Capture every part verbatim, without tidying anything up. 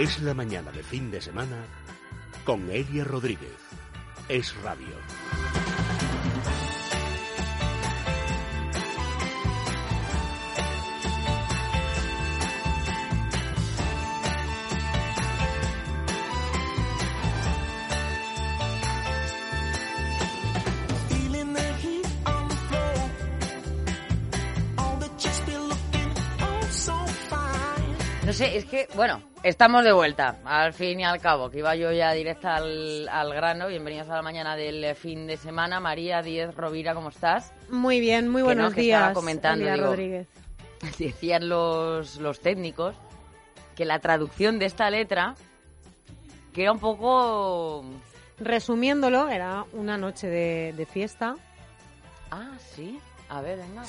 Es la mañana de fin de semana con Elia Rodríguez. Es Radio. No sé, es que, bueno, estamos de vuelta, al fin y al cabo, que iba yo ya directa al, al grano. Bienvenidos a la mañana del fin de semana. María Díez Rovira, ¿cómo estás? Muy bien, muy buenos que no, que días, estaba comentando, Elia digo, Rodríguez. Decían los, los técnicos que la traducción de esta letra, que era un poco... Resumiéndolo, era una noche de, de fiesta. Ah, sí, a ver, venga.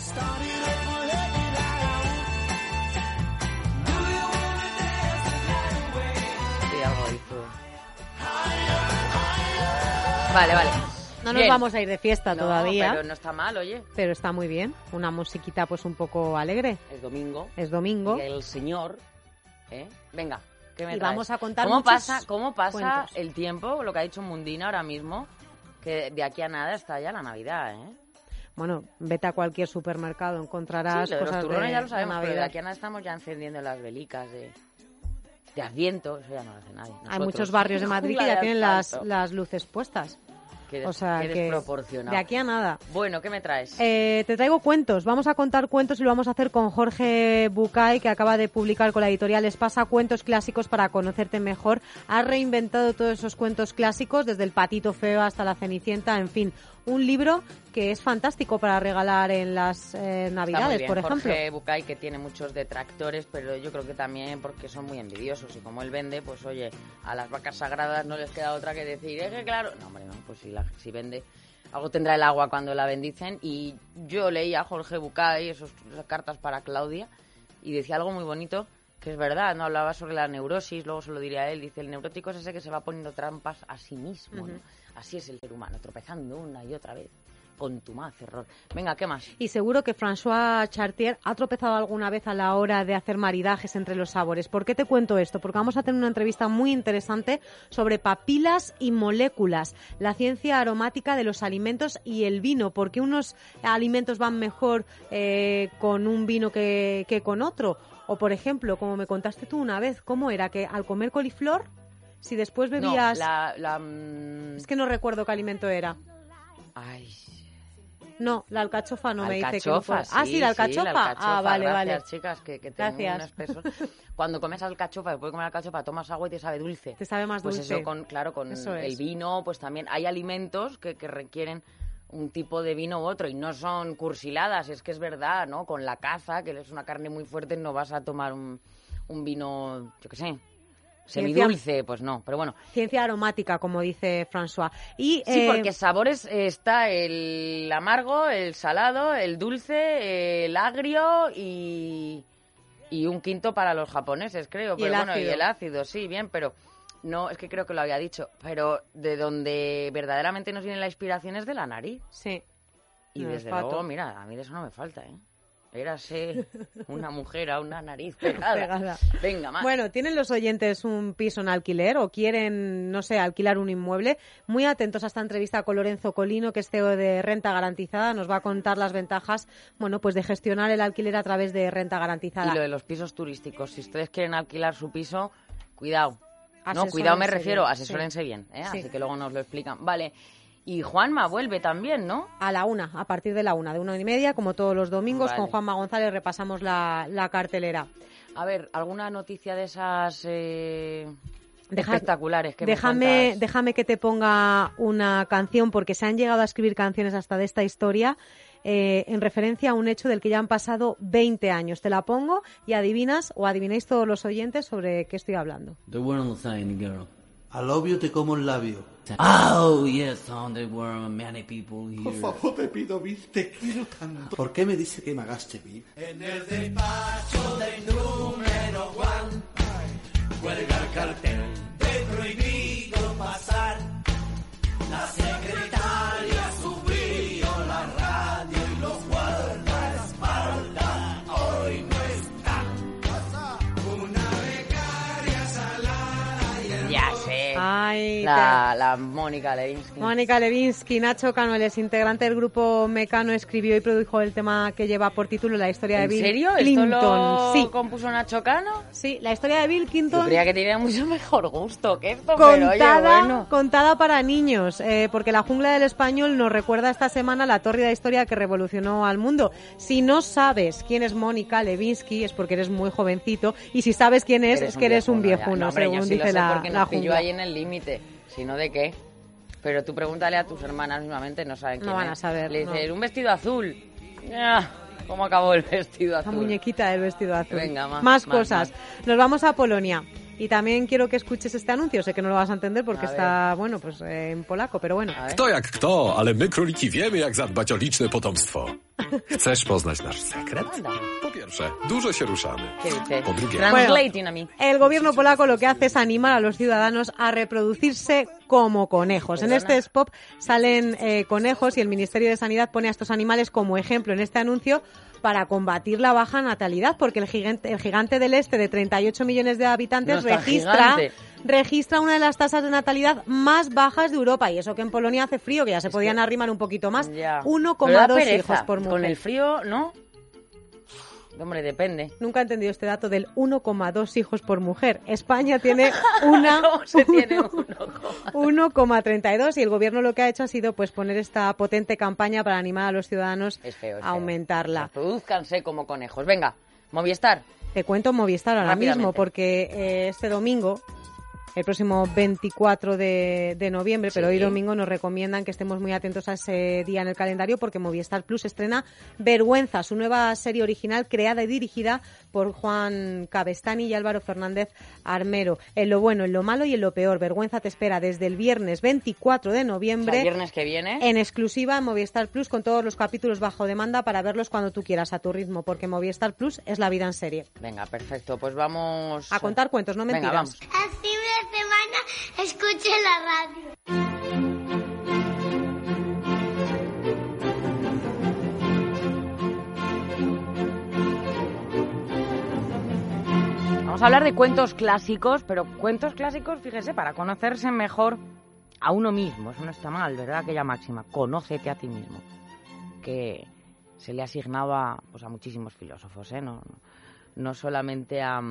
Vale, vale. No nos Bien. vamos a ir de fiesta No, todavía. pero no está mal, oye. Pero está muy bien. Una musiquita pues un poco alegre. Es domingo. Es domingo. Y el señor, ¿eh? Venga, ¿qué me Y traes? vamos a contar ¿Cómo muchos pasa, cómo pasa cuentos. el tiempo? Lo que ha dicho Mundina ahora mismo, que de aquí a nada está ya la Navidad, ¿eh? Bueno, vete a cualquier supermercado, encontrarás Sí, lo de cosas los turrones de, ya lo sabemos, de pero de Navidad. aquí a nada estamos ya encendiendo las velicas de, de Adviento. Eso ya no lo hace nadie. Hay Nosotros. muchos barrios de Madrid que La ya de tienen las, asfalto. las luces puestas. Qué des- O sea qué que desproporcionado. de aquí a nada. Bueno, ¿qué me traes? Eh, te traigo cuentos. Vamos a contar cuentos y lo vamos a hacer con Jorge Bucay, que acaba de publicar con la editorial Espasa Cuentos Clásicos para conocerte mejor. Ha reinventado todos esos cuentos clásicos, desde el Patito Feo hasta la Cenicienta, en fin. Un libro que es fantástico para regalar en las eh, Está Navidades, muy bien. por ejemplo. Jorge Bucay, que tiene muchos detractores, pero yo creo que también porque son muy envidiosos. Y como él vende, pues oye, a las vacas sagradas no les queda otra que decir, es que claro... No, hombre, no, pues si, la, si vende... Algo tendrá el agua cuando la bendicen. Y yo leí a Jorge Bucay esos, esas cartas para Claudia y decía algo muy bonito, que es verdad, no hablaba sobre la neurosis, luego se lo diría a él, dice, el neurótico es ese que se va poniendo trampas a sí mismo, ¿no? Ujú. Así es el ser humano, tropezando una y otra vez, contumaz error. Venga, ¿qué más? Y seguro que François Chartier ha tropezado alguna vez a la hora de hacer maridajes entre los sabores. ¿Por qué te cuento esto? Porque vamos a tener una entrevista muy interesante sobre papilas y moléculas, la ciencia aromática de los alimentos y el vino. ¿Por qué unos alimentos van mejor eh, con un vino que, que con otro? O, por ejemplo, como me contaste tú una vez, ¿cómo era? Que al comer coliflor, si después bebías... No, la... la mm, Es que no recuerdo qué alimento era. Ay... No, la alcachofa no me dice que no Alcachofa, puede. Ah, sí, la alcachofa. la alcachofa. Ah, vale, Gracias, vale. chicas, que, que tengo Gracias. un espesor. Cuando comes alcachofa, después de comer alcachofa, tomas agua y te sabe dulce. Te sabe más pues dulce. eso, con, claro, con Eso el es. vino, pues también hay alimentos que, que requieren un tipo de vino u otro y no son cursiladas, es que es verdad, ¿no? Con la caza, que es una carne muy fuerte, no vas a tomar un, un vino, yo qué sé, semidulce, pues no, pero bueno. Ciencia aromática, como dice François. Y, Sí, eh, porque sabores eh, está el amargo, el salado, el dulce, el agrio y, y un quinto para los japoneses, creo. Y Pero el bueno, y ácido. el ácido, sí, bien, pero no, es que creo que lo había dicho. Pero de donde verdaderamente nos viene la inspiración es de la nariz. sí. Y El desde olfato. luego, mira, a mí de eso no me falta, ¿eh? Érase una mujer a una nariz pegada. Pegada. Venga, más. Bueno, ¿tienen los oyentes un piso en alquiler o quieren, no sé, alquilar un inmueble? Muy atentos a esta entrevista con Lorenzo Colino, que es C E O de Renta Garantizada. Nos va a contar las ventajas, bueno, pues de gestionar el alquiler a través de Renta Garantizada. Y lo de los pisos turísticos. Si ustedes quieren alquilar su piso, cuidado. No, Asesórense cuidado me bien, refiero, sí. asesórense bien, ¿eh? Sí. Así que luego nos lo explican. Vale. Y Juanma vuelve también, ¿no? A la una, a partir de la una, de una y media, como todos los domingos, Vale. con Juanma González repasamos la, la cartelera. A ver, ¿alguna noticia de esas eh, Deja- espectaculares que me Déjame, cuentas? déjame que te ponga una canción, porque se han llegado a escribir canciones hasta de esta historia eh, en referencia a un hecho del que ya han pasado veinte años. Te la pongo y adivinas o adivináis todos los oyentes sobre qué estoy hablando. The world thing, girl. Al obvio te como el labio. Oh, yes, son there were many people here. Por favor, te pido, Bill, te quiero tanto. ¿Por qué me dice que me agaste, Bill? En el despacho del número one, cuelga el cartel de prohibido pasar. La secretaria subió la radio y los guardaespaldas hoy no están. Una becaria salada dice... La, la Mónica Lewinsky. Mónica Lewinsky, Nacho Cano, el integrante del grupo Mecano, escribió y produjo el tema que lleva por título La historia de ¿En Bill serio? Clinton. ¿Esto lo Sí, compuso Nacho Cano? sí, la historia de Bill Yo Clinton... creía que tenía mucho mejor gusto que esto, pero oye, Contada, bueno. contada para niños, eh, porque la jungla del español nos recuerda esta semana la tórrida historia que revolucionó al mundo. Si no sabes quién es Mónica Lewinsky es porque eres muy jovencito, y si sabes quién es, es que eres un ya. viejuno, No, hombre, según yo sí dice lo sé la, porque la nos pilló jungla. ahí en el límite, si no de qué. Pero tú pregúntale a tus hermanas mismamente, no saben quién No van es. a saber, Le dices, no. un vestido azul. Ah, ¿cómo acabó el vestido La azul? muñequita del vestido azul. Venga, más, más más, cosas. más. Nos vamos a Polonia. Y también quiero que escuches este anuncio. Sé que no lo vas a entender porque A está, bueno, pues eh, en polaco, pero bueno. A ver. Kto jak kto, ale my króliki wiemy, jak zadbać o liczne potomstwo. Chcesz poznać nasz sekret? Anda. Po pierwsze, dużo się ruszamy. ¿Qué dices? Po drugie, Translating a mí. El gobierno polaco lo que hace es animar a los ciudadanos a reproducirse como conejos. En Perdona. este spot salen eh, conejos y el Ministerio de Sanidad pone a estos animales como ejemplo en este anuncio para combatir la baja natalidad, porque el gigante, el gigante del este de treinta y ocho millones de habitantes No es tan registra, gigante. registra una de las tasas de natalidad más bajas de Europa, y eso que en Polonia hace frío, que ya se Es podían que- arrimar un poquito más, Ya. uno Pero da coma dos pereza. hijos por mujer. Con el frío, ¿no? Hombre, depende. Nunca he entendido este dato del uno coma dos hijos por mujer. España tiene una ¿Cómo se tiene uno- uno? uno coma treinta y dos, y el gobierno lo que ha hecho ha sido pues poner esta potente campaña para animar a los ciudadanos Es feo, es a feo. aumentarla. Reproduzcanse como conejos. Venga, Movistar. Te cuento Movistar ahora Rápidamente. mismo, porque eh, este domingo, el próximo veinticuatro de, de noviembre, pero Sí. hoy domingo nos recomiendan que estemos muy atentos a ese día en el calendario, porque Movistar Plus estrena Vergüenza, su nueva serie original creada y dirigida por Juan Cabestany y Álvaro Fernández Armero. En lo bueno, en lo malo y en lo peor, Vergüenza te espera desde el viernes veinticuatro de O sea, noviembre. el viernes que viene. En exclusiva en Movistar Plus, con todos los capítulos bajo demanda para verlos cuando tú quieras, a tu ritmo, porque Movistar Plus es la vida en serie. Venga, perfecto. Pues vamos... A contar cuentos, no mentiras. Venga, vamos. Así una semana escuché la radio. Vamos a hablar de cuentos clásicos, pero cuentos clásicos, fíjese, para conocerse mejor a uno mismo. Eso no está mal, ¿verdad? Aquella máxima, conócete a ti mismo, que se le asignaba pues, a muchísimos filósofos, ¿eh? No, no, no solamente a,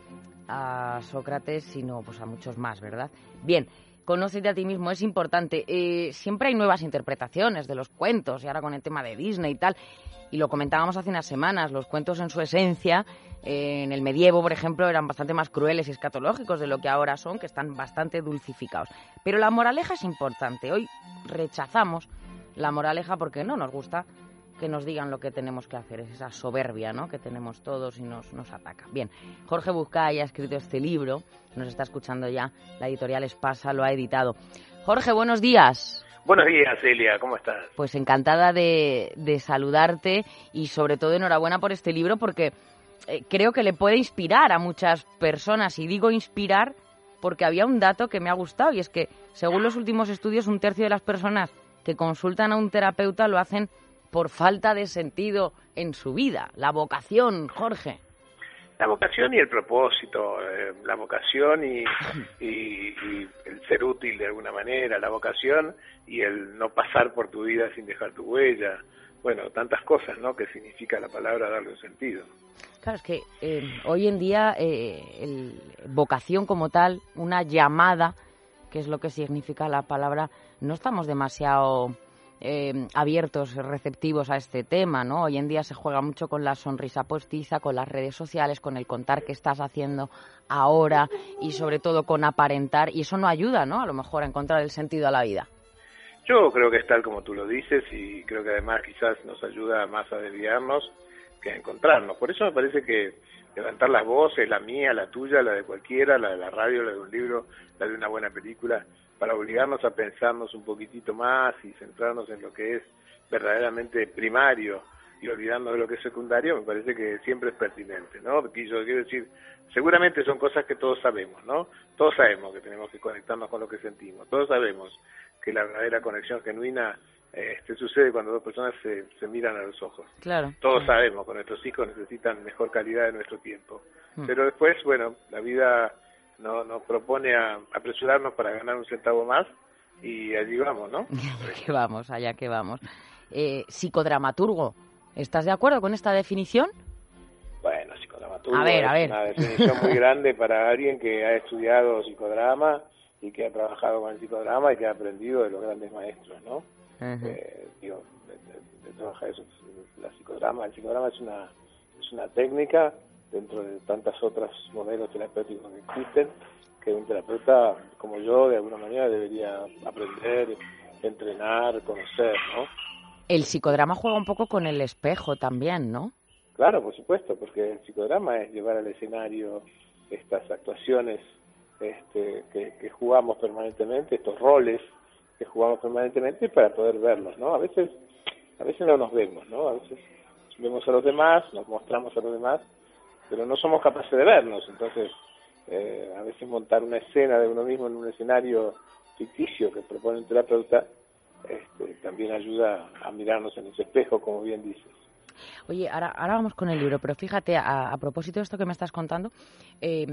a Sócrates, sino pues, a muchos más, ¿verdad? Bien, conócete a ti mismo, es importante. Eh, siempre hay nuevas interpretaciones de los cuentos, y ahora con el tema de Disney y tal, y lo comentábamos hace unas semanas, los cuentos en su esencia, eh, en el medievo, por ejemplo, eran bastante más crueles y escatológicos de lo que ahora son, que están bastante dulcificados. Pero la moraleja es importante. Hoy rechazamos la moraleja porque no nos gusta que nos digan lo que tenemos que hacer. Es esa soberbia, ¿no?, que tenemos todos y nos, nos ataca. Bien, Jorge Buscay ha escrito este libro, nos está escuchando ya, la editorial Espasa lo ha editado. Jorge, buenos días. Buenos días, Celia, ¿cómo estás? Pues encantada de, de saludarte y sobre todo enhorabuena por este libro porque eh, creo que le puede inspirar a muchas personas. Y digo inspirar porque había un dato que me ha gustado y es que según los últimos estudios un tercio de las personas que consultan a un terapeuta lo hacen por falta de sentido en su vida. La vocación, Jorge. La vocación y el propósito, eh, la vocación y, y, y el ser útil de alguna manera, la vocación y el no pasar por tu vida sin dejar tu huella. Bueno, tantas cosas, ¿no?, que significa la palabra darle un sentido. Claro, es que eh, hoy en día eh, el, vocación como tal, una llamada, que es lo que significa la palabra, no estamos demasiado eh, abiertos, receptivos a este tema, ¿no? Hoy en día se juega mucho con la sonrisa postiza, con las redes sociales, con el contar qué estás haciendo ahora y sobre todo con aparentar, y eso no ayuda, ¿no?, a lo mejor a encontrar el sentido a la vida. Yo creo que es tal como tú lo dices y creo que además quizás nos ayuda más a desviarnos que a encontrarnos. Por eso me parece que levantar las voces, la mía, la tuya, la de cualquiera, la de la radio, la de un libro, la de una buena película, para obligarnos a pensarnos un poquitito más y centrarnos en lo que es verdaderamente primario y olvidarnos de lo que es secundario, me parece que siempre es pertinente, ¿no? Porque yo quiero decir, seguramente son cosas que todos sabemos, ¿no? Todos sabemos que tenemos que conectarnos con lo que sentimos, todos sabemos que la verdadera conexión genuina este, sucede cuando dos personas se, se miran a los ojos. Claro. Todos sí. sabemos que nuestros hijos necesitan mejor calidad de nuestro tiempo. Mm. Pero después, bueno, la vida no, nos propone a apresurarnos para ganar un centavo más y allí vamos, ¿no? que vamos, allá que vamos. Eh, psicodramaturgo, ¿estás de acuerdo con esta definición? Bueno, psicodramaturgo a ver, es a ver. una definición muy grande para alguien que ha estudiado psicodrama y que ha trabajado con el psicodrama y que ha aprendido de los grandes maestros, ¿no? Uh-huh. Eh, digo, de, de, de trabajar eso, la psicodrama, el psicodrama es una es una técnica dentro de tantas otras modelos terapéuticos que existen que un terapeuta como yo de alguna manera debería aprender, entrenar, conocer, ¿no? El psicodrama juega un poco con el espejo también, ¿no? Claro, por supuesto, porque el psicodrama es llevar al escenario estas actuaciones este, que, que jugamos permanentemente, estos roles que jugamos permanentemente para poder verlos, ¿no? A veces, a veces no nos vemos, ¿no? A veces vemos a los demás, nos mostramos a los demás, pero no somos capaces de vernos. Entonces, eh, a veces montar una escena de uno mismo en un escenario ficticio que propone un terapeuta este, también ayuda a mirarnos en ese espejo, como bien dices. Oye, ahora, ahora vamos con el libro, pero fíjate, a, a propósito de esto que me estás contando, eh,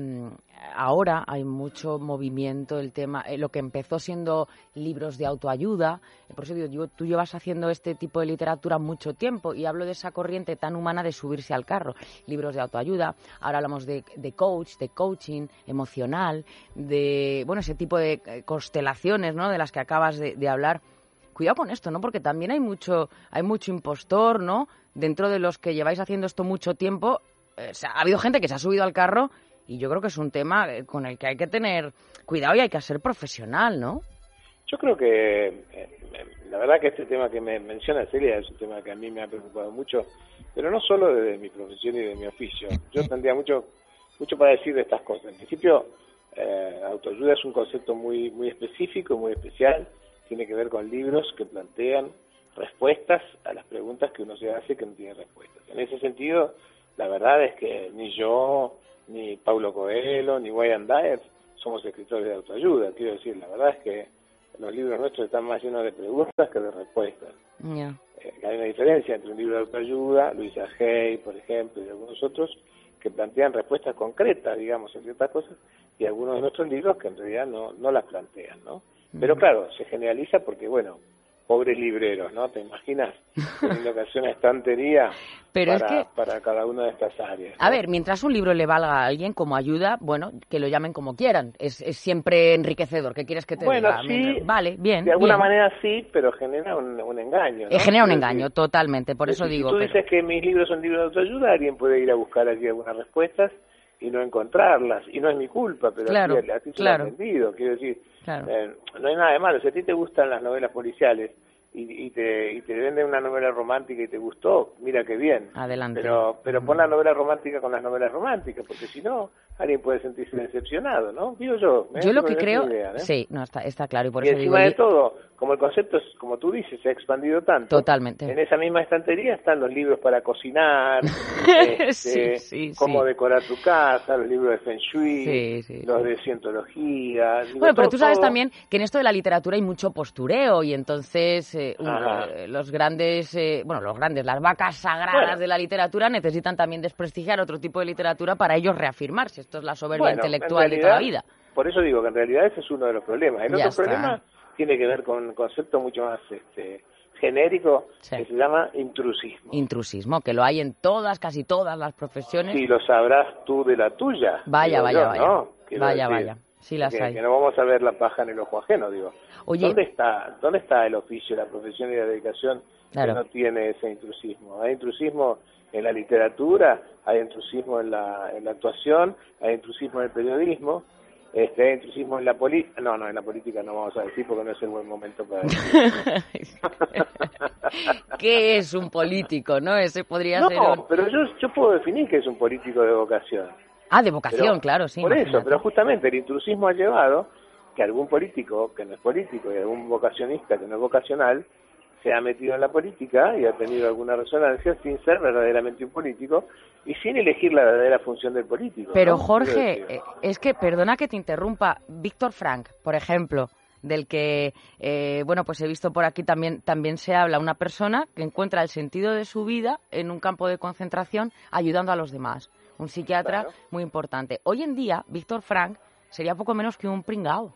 ahora hay mucho movimiento, el tema, eh, lo que empezó siendo libros de autoayuda, eh, por eso digo, yo, tú llevas haciendo este tipo de literatura mucho tiempo y hablo de esa corriente tan humana de subirse al carro, libros de autoayuda, ahora hablamos de, de coach, de coaching emocional, de, bueno, ese tipo de constelaciones, ¿no?, de las que acabas de, de hablar. Cuidado con esto, ¿no? Porque también hay mucho, hay mucho impostor, ¿no? Dentro de los que lleváis haciendo esto mucho tiempo, eh, o sea, ha habido gente que se ha subido al carro y yo creo que es un tema con el que hay que tener cuidado y hay que ser profesional, ¿no? Yo creo que, eh, la verdad que este tema que me menciona Celia es un tema que a mí me ha preocupado mucho, pero no solo de mi profesión y de mi oficio. Yo tendría mucho, mucho para decir de estas cosas. En principio, eh, autoayuda es un concepto muy, muy específico, muy especial. Tiene que ver con libros que plantean respuestas a las preguntas que uno se hace que no tiene respuestas. En ese sentido, la verdad es que ni yo, ni Paulo Coelho, ni Wayne Dyer somos escritores de autoayuda. Quiero decir, la verdad es que los libros nuestros están más llenos de preguntas que de respuestas. Yeah. Eh, hay una diferencia entre un libro de autoayuda, Luisa Hay, por ejemplo, y algunos otros, que plantean respuestas concretas, digamos, a ciertas cosas, y algunos de nuestros libros que en realidad no, no las plantean, ¿no? Pero claro, se generaliza porque, bueno, pobres libreros, ¿no? ¿Te imaginas teniendo que hacer una estantería Pero para, es que, para cada una de estas áreas, ¿no? A ver, mientras un libro le valga a alguien como ayuda, bueno, que lo llamen como quieran. Es, es siempre enriquecedor. ¿Qué quieres que te bueno, diga? Sí, vale, bien. De alguna bien. manera sí, pero genera un, un engaño, ¿no? Eh, genera un Quiero engaño, decir, totalmente. Por eso si digo... Si tú pero... dices que mis libros son libros de autoayuda, alguien puede ir a buscar aquí algunas respuestas y no encontrarlas. Y no es mi culpa, pero claro, así, así se claro. lo han vendido. Quiero decir, claro. eh, no hay nada de malo. Si a ti te gustan las novelas policiales y, y, te, y te venden una novela romántica y te gustó, mira qué bien. Adelante. Pero, pero pon la novela romántica con las novelas románticas, porque si no, alguien puede sentirse decepcionado, ¿no? Digo yo. Yo lo que creo... Idea, ¿eh? Sí, no, está, está claro. Y, por y eso encima digo, de todo, como el concepto, es, como tú dices, se ha expandido tanto. Totalmente. En esa misma estantería están los libros para cocinar, este, sí, sí, cómo sí. decorar tu casa, los libros de Feng Shui, sí, sí, los sí. de cientología. Digo, bueno, pero todo, tú sabes todo... también que en esto de la literatura hay mucho postureo y entonces eh, uh, los grandes, eh, bueno, los grandes, las vacas sagradas bueno. de la literatura necesitan también desprestigiar otro tipo de literatura para ellos reafirmarse. Esto es la soberbia bueno, intelectual realidad, de toda la vida. Por eso digo que en realidad ese es uno de los problemas. El Ya otro está. problema tiene que ver con un concepto mucho más este, genérico sí. que se llama intrusismo. Intrusismo, que lo hay en todas, casi todas las profesiones. Si lo sabrás tú de la tuya. Vaya, vaya, yo, vaya. ¿no? Vaya, decir, vaya. Sí las que, hay. que no vamos a ver la paja en el ojo ajeno, digo. Oye, ¿Dónde está, dónde está el oficio, la profesión y la dedicación claro. que no tiene ese intrusismo? Hay intrusismo en la literatura, hay intrusismo en la, en la actuación, hay intrusismo en el periodismo, este, hay intrusismo en la política. No, no, en la política no vamos a decir porque no es el buen momento para decir. ¿Qué es un político, no? Ese podría no, ser un... pero yo, yo puedo definir que es un político de vocación. Ah, de vocación, pero, claro, sí. Por imagínate. eso, pero justamente el intrusismo ha llevado que algún político que no es político y algún vocacionista que no es vocacional se ha metido en la política y ha tenido alguna resonancia sin ser verdaderamente un político y sin elegir la verdadera función del político. Pero ¿no? Jorge, eh, es que, perdona que te interrumpa, Víctor Frank, por ejemplo, del que, eh, bueno, pues he visto por aquí también, también se habla, una persona que encuentra el sentido de su vida en un campo de concentración ayudando a los demás. Un psiquiatra claro. muy importante. Hoy en día, Víctor Frank sería poco menos que un pringao.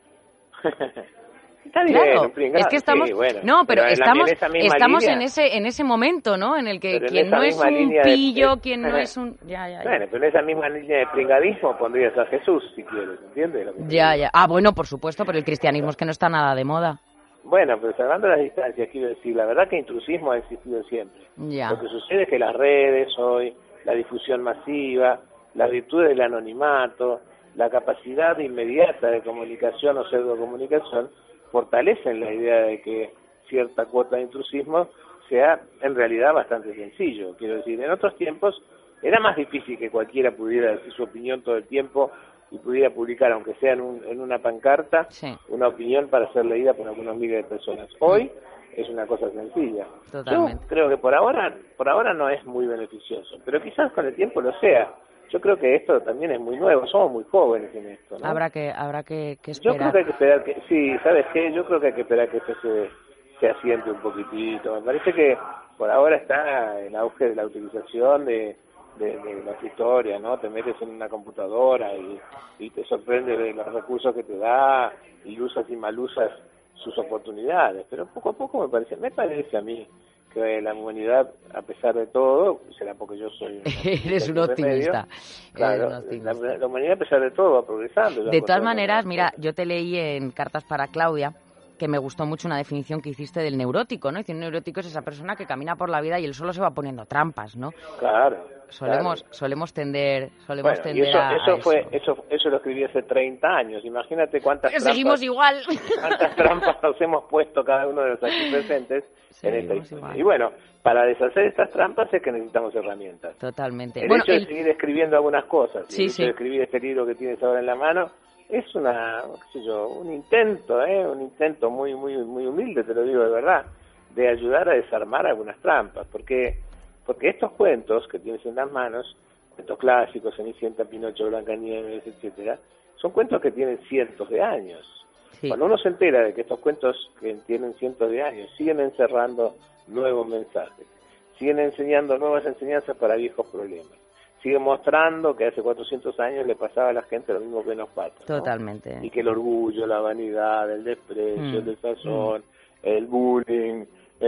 Está bien, claro, pringao, es que estamos, sí, bueno, no, pero, pero en estamos, en esa misma estamos línea, en ese en ese momento, ¿no? En el que pero en quien esa no es misma un línea de- pillo, de- quien no es un, ya, ya, ya. Bueno, pero en esa misma línea de pringadismo pondrías a Jesús, si quieres, ¿entiendes? Lo que te Ya, digo? ya. Ah, bueno, por supuesto, pero el cristianismo es que no está nada de moda. Bueno, pero salvando las distancias, quiero decir, la verdad que intrusismo ha existido siempre. Ya. Lo que sucede es que las redes hoy, la difusión masiva, la virtud del anonimato, la capacidad inmediata de comunicación o pseudocomunicación, fortalecen la idea de que cierta cuota de intrusismo sea en realidad bastante sencillo. Quiero decir, en otros tiempos era más difícil que cualquiera pudiera decir su opinión todo el tiempo y pudiera publicar, aunque sea en, un, en una pancarta, Sí. una opinión para ser leída por algunos miles de personas. Hoy es una cosa sencilla. Totalmente. Yo creo que por ahora, por ahora no es muy beneficioso, pero quizás con el tiempo lo sea. Yo creo que esto también es muy nuevo, somos muy jóvenes en esto, ¿no? Habrá que habrá que, que Yo creo esperar. que hay que esperar que, sí, ¿sabes qué? Yo creo que hay que esperar que esto se, se asiente un poquitito. Me parece que por ahora está en auge de la utilización de, de, de las historias, ¿no? Te metes en una computadora y, y te sorprende de los recursos que te da y usas y mal usas sus oportunidades. Pero poco a poco me parece, me parece a mí que la humanidad, a pesar de todo, será porque yo soy un Eres un optimista. Claro, Eres un optimista. la, la humanidad, a pesar de todo, va progresando. De todas maneras, mira, yo te leí en Cartas para Claudia que me gustó mucho una definición que hiciste del neurótico, ¿no? Y un neurótico es esa persona que camina por la vida y él solo se va poniendo trampas, ¿no? Claro. Solemos claro. solemos tender solemos Bueno, y tender eso, a, eso a fue eso. eso eso lo escribí hace treinta años. Imagínate cuántas Pero trampas, seguimos igual. cuántas trampas nos hemos puesto cada uno de los aquí presentes en esta Seguimos historia. igual. Y bueno, para deshacer estas trampas es que necesitamos herramientas. Totalmente. El Bueno, hecho el- de seguir escribiendo algunas cosas, Sí, el hecho sí. de escribir este libro que tienes ahora en la mano, es una, qué sé yo, un intento, ¿eh? Un intento muy, muy, muy humilde, te lo digo de verdad, de ayudar a desarmar algunas trampas, porque, porque estos cuentos que tienes en las manos, cuentos clásicos, Cenicienta, Pinocho, Blancanieves, etcétera, son cuentos que tienen cientos de años. Sí. Cuando uno se entera de que estos cuentos que tienen cientos de años siguen encerrando nuevos mensajes, siguen enseñando nuevas enseñanzas para viejos problemas, siguen mostrando que hace cuatrocientos años le pasaba a la gente lo mismo que nos pasa, ¿no? Totalmente. Y que el orgullo, la vanidad, el desprecio, Mm. el desazón, el bullying,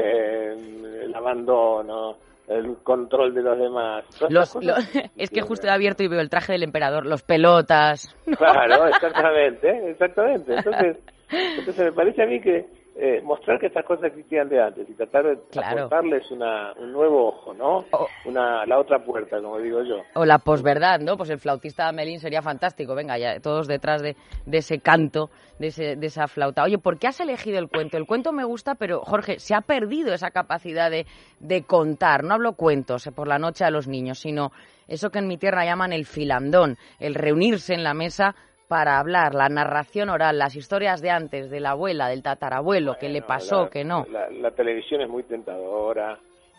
eh, el abandono, el control de los demás. todas Los, estas lo- cosas, es que ¿entiendes? justo he abierto y veo el traje del emperador, los pelotas. Claro, exactamente, exactamente. Entonces, entonces me parece a mí que eh, mostrar que estas cosas existían de antes y tratar de Claro. aportarles una, un nuevo ojo, ¿no? Oh. Una, la otra puerta, como digo yo. O la posverdad, ¿no? Pues el flautista Amelín sería fantástico. Venga, ya todos detrás de, de ese canto, de, ese, de esa flauta. Oye, ¿por qué has elegido el cuento? El cuento me gusta, pero, Jorge, se ha perdido esa capacidad de, de contar. No hablo cuentos eh, por la noche a los niños, sino eso que en mi tierra llaman el filandón, el reunirse en la mesa para hablar, la narración oral, las historias de antes, de la abuela, del tatarabuelo, que le Bueno, pasó, la- que no. La, la televisión es muy tentadora,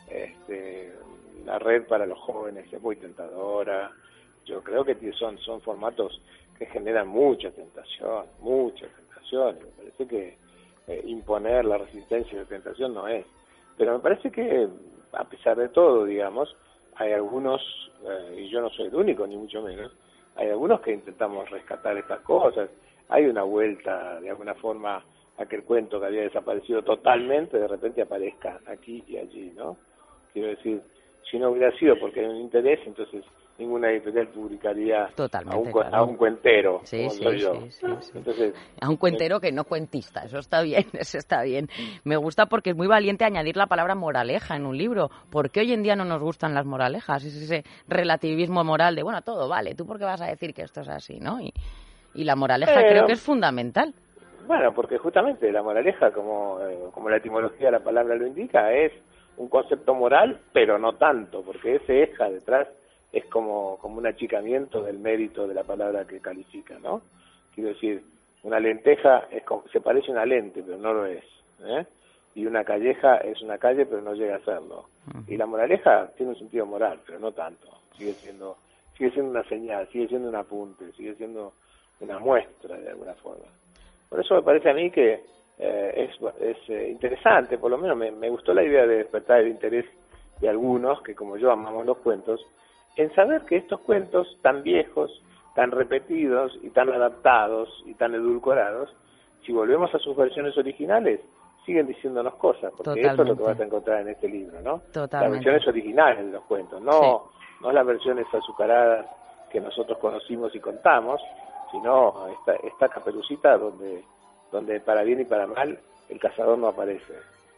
este, la red para los jóvenes es muy tentadora. Yo creo que son, son formatos que generan mucha tentación, mucha tentación. Y me parece que eh, imponer la resistencia de tentación no es. Pero me parece que, a pesar de todo, digamos, hay algunos, eh, y yo no soy el único, ni mucho menos, hay algunos que intentamos rescatar estas cosas. Hay una vuelta, de alguna forma, a que el cuento que había desaparecido totalmente, de repente aparezca aquí y allí, ¿no? Quiero decir, si no hubiera sido porque hay un interés, entonces ninguna editorial publicaría Totalmente, a un, cu- claro. a un cuentero, Sí, como sí, soy yo. sí, sí, sí. Entonces, A un cuentero que no cuentista, eso está bien, eso está bien. Me gusta porque es muy valiente añadir la palabra moraleja en un libro. ¿Por qué hoy en día no nos gustan las moralejas? Es ese relativismo moral de, bueno, todo vale, ¿tú por qué vas a decir que esto es así, no? Y, y la moraleja Pero- creo que es fundamental. bueno, porque justamente la moraleja, como, eh, como la etimología de la palabra lo indica, es un concepto moral, pero no tanto, porque ese eja detrás es como, como un achicamiento del mérito de la palabra que califica, ¿no? Quiero decir, una lenteja es como, se parece a una lente, pero no lo es, ¿eh? Y una calleja es una calle, pero no llega a serlo. Y la moraleja tiene un sentido moral, pero no tanto. Sigue siendo, sigue siendo una señal, sigue siendo un apunte, sigue siendo una muestra de alguna forma. Por eso me parece a mí que eh, es, es eh, interesante, por lo menos me, me gustó la idea de despertar el interés de algunos, que como yo amamos los cuentos, en saber que estos cuentos tan viejos, tan repetidos y tan adaptados y tan edulcorados, si volvemos a sus versiones originales, siguen diciéndonos cosas, porque Totalmente. esto es lo que vas a encontrar en este libro, ¿no? Totalmente. Las versiones originales de los cuentos, no, sí. no las versiones azucaradas que nosotros conocimos y contamos, sino esta, esta Caperucita donde, donde para bien y para mal el cazador no aparece.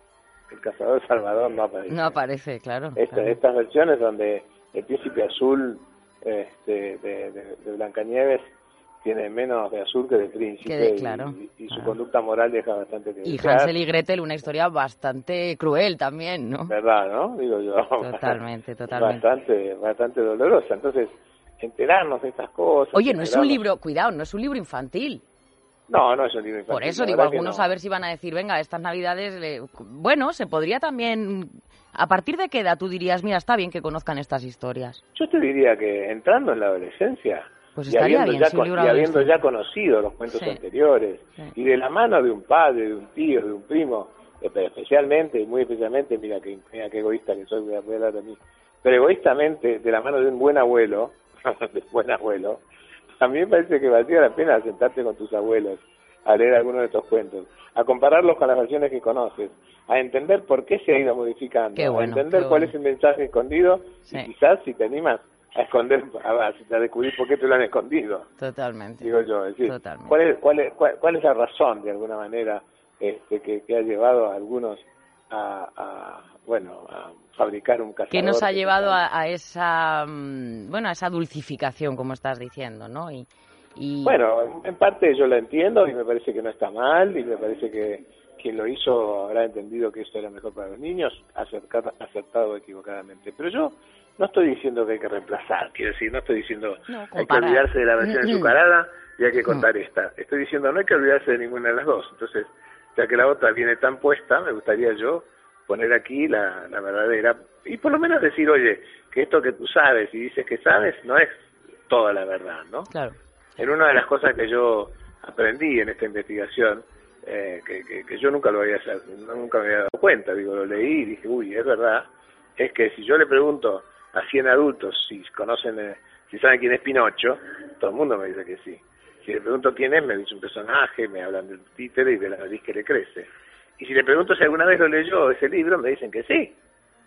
El cazador Salvador no aparece. No aparece, claro. Esta, claro. Estas versiones donde el príncipe azul este, de, de, de Blancanieves tiene menos de azul que de príncipe, que de, claro, y, y su claro. conducta moral deja bastante que Y desear. Hansel y Gretel, una historia bastante cruel también, ¿no? ¿Verdad, no? Digo yo. Totalmente, totalmente. Bastante, bastante dolorosa. Entonces, enterarnos de estas cosas... Oye, no es un libro, cuidado, no es un libro infantil. No, no es un libro infantil. Por eso digo, algunos no. A ver si van a decir, venga, estas navidades... Le... Bueno, se podría también... ¿A partir de qué edad tú dirías, mira, está bien que conozcan estas historias? Yo te diría que entrando en la adolescencia... Pues y estaría habiendo, bien, ya, si un libro y habiendo adolescente. ya conocido los cuentos Sí. anteriores, Sí. y de la mano de un padre, de un tío, de un primo, eh, pero especialmente, y muy especialmente, mira que, mira qué egoísta que soy, voy a voy a hablar de mí, pero egoístamente, de la mano de un buen abuelo, de un buen abuelo, a mí me parece que valdría la pena sentarte con tus abuelos a leer algunos de estos cuentos, a compararlos con las versiones que conoces, a entender por qué se ha ido modificando, Qué bueno, a entender qué cuál bueno. es el mensaje escondido, Sí. y quizás si te animas a esconder, a, a descubrir por qué te lo han escondido. Totalmente. Digo yo, es decir, Totalmente. ¿cuál es, cuál es, cuál, cuál es la razón, de alguna manera, este, que, que ha llevado a algunos a, a, bueno, a fabricar un cazador? ¿Qué nos ha que llevado se- a, a esa, mm, bueno, a esa dulcificación, como estás diciendo, ¿no? Y, y... Bueno, en parte yo la entiendo y me parece que no está mal y me parece que quien lo hizo habrá entendido que esto era mejor para los niños, acercado, acertado o equivocadamente. Pero yo no estoy diciendo que hay que reemplazar, quiero decir, no estoy diciendo No, hay que comparar. olvidarse de la versión azucarada y hay que contar Mm. esta. Estoy diciendo no hay que olvidarse de ninguna de las dos. Entonces, ya que la otra viene tan puesta, me gustaría yo poner aquí la, la verdadera y por lo menos decir, oye, que esto que tú sabes y dices que sabes no es toda la verdad, ¿no? Claro. En una de las cosas que yo aprendí en esta investigación, eh, que, que, que yo nunca lo había nunca me había dado cuenta, digo, lo leí y dije, uy, es verdad, es que si yo le pregunto a cien adultos si conocen, eh, si saben quién es Pinocho, todo el mundo me dice que sí. Si le pregunto quién es, me dice un personaje, me hablan del títere y de la nariz que le crece. Y si le pregunto si alguna vez lo leyó ese libro, me dicen que sí.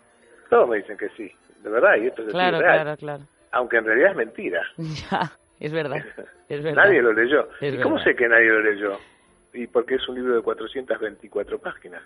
Todos me dicen que sí, de verdad, y esto es así, Claro, real. claro, claro. Aunque en realidad es mentira. Ya, es verdad, es verdad. Nadie lo leyó. Es ¿Y cómo verdad. sé que nadie lo leyó? Y porque es un libro de cuatrocientas veinticuatro páginas.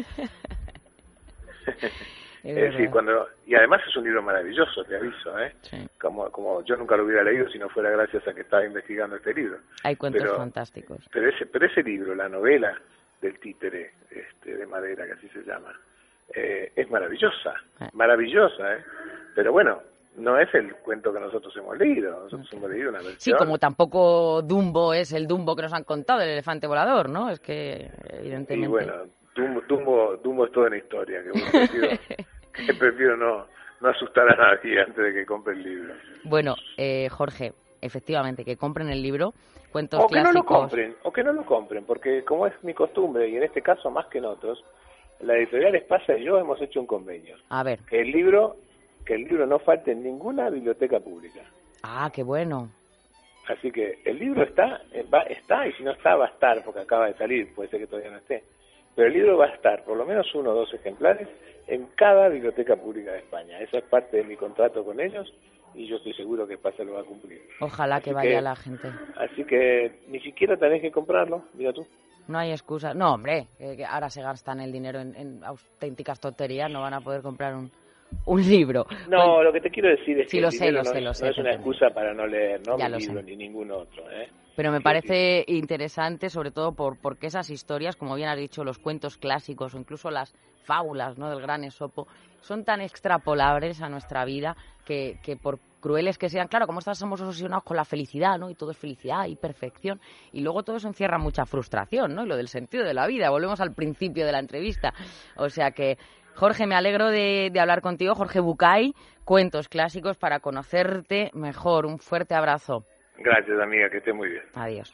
Es Es decir, verdad. cuando y además es un libro maravilloso, te aviso, ¿eh? Sí. Como como yo nunca lo hubiera leído si no fuera gracias a que estaba investigando este libro. Hay cuentos pero, fantásticos. Pero ese pero ese libro, la novela del títere este, de madera, que así se llama, eh, es maravillosa, Eh. maravillosa, ¿eh? Pero bueno, no es el cuento que nosotros hemos leído, nosotros hemos leído una versión. Sí, como tampoco Dumbo es el Dumbo que nos han contado, el elefante volador, ¿no? Es que, evidentemente... Y bueno, Dumbo, Dumbo, Dumbo es toda una historia, que bueno, prefiero, que prefiero no, no asustar a nadie antes de que compre el libro. Bueno, eh, Jorge, efectivamente, que compren el libro, cuentos O que no clásicos... lo compren, o que no lo compren, porque como es mi costumbre, y en este caso más que en otros, la editorial Espasa y yo hemos hecho un convenio. A ver, Que el libro, que el libro no falte en ninguna biblioteca pública. ah, qué bueno. Así que el libro está, eh, va, está, y si no está, va a estar, porque acaba de salir, puede ser que todavía no esté. Pero el libro va a estar, por lo menos uno o dos ejemplares, en cada biblioteca pública de España. Esa es parte de mi contrato con ellos, y yo estoy seguro que Pasa lo va a cumplir. Ojalá que Así vaya que- la gente. Así que ni siquiera tenés que comprarlo, mira tú. No hay excusa. No, hombre, eh, que ahora se gastan el dinero en, en auténticas tonterías, no van a poder comprar un, un libro. No, Bueno, lo que te quiero decir es Sí, que lo el sé, dinero lo no sé, es, lo sé, no es una perfectamente. excusa para no leer, no Ya mi lo libro sé. ni ningún otro, ¿eh? pero me Sí, parece interesante, sobre todo por porque esas historias, como bien has dicho, los cuentos clásicos o incluso las fábulas, ¿no?, del gran Esopo, son tan extrapolables a nuestra vida que, que por crueles que sean, claro, como estamos obsesionados con la felicidad, ¿no?, y todo es felicidad y perfección, y luego todo eso encierra mucha frustración, ¿no?, y lo del sentido de la vida, volvemos al principio de la entrevista, o sea que, Jorge, me alegro de, de hablar contigo, Jorge Bucay, Cuentos Clásicos para conocerte mejor, un fuerte abrazo. Gracias, amiga, que esté muy bien. Adiós.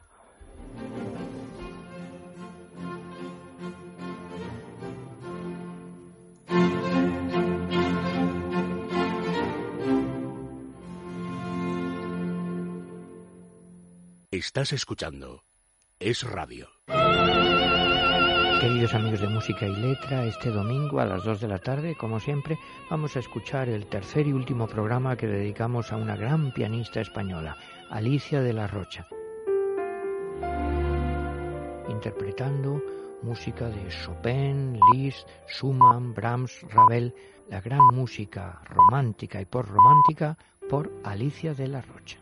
Estás escuchando Es Radio. Queridos amigos de Música y Letra, este domingo a las dos de la tarde, como siempre, vamos a escuchar el tercer y último programa que dedicamos a una gran pianista española, Alicia de la Rocha, interpretando música de Chopin, Liszt, Schumann, Brahms, Ravel, la gran música romántica y postromántica por Alicia de la Rocha.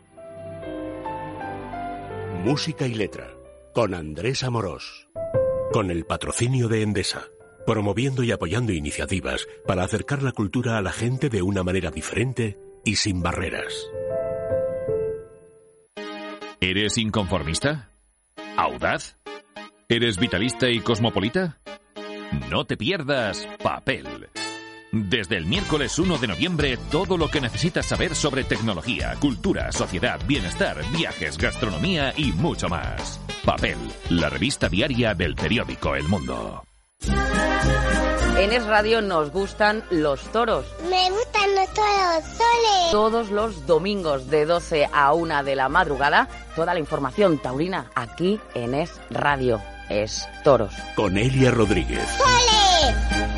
Música y Letra, con Andrés Amorós. Con el patrocinio de Endesa, promoviendo y apoyando iniciativas para acercar la cultura a la gente de una manera diferente y sin barreras. ¿Eres inconformista? ¿Audaz? ¿Eres vitalista y cosmopolita? No te pierdas Papel. Desde el miércoles uno de noviembre, todo lo que necesitas saber sobre tecnología, cultura, sociedad, bienestar, viajes, gastronomía y mucho más. Papel, la revista diaria del periódico El Mundo. En Es Radio nos gustan los toros. Me gustan los toros, soles. Todos los domingos de doce a una de la madrugada, toda la información taurina aquí en Es Radio. Es Toros. Con Elia Rodríguez. ¡Soles!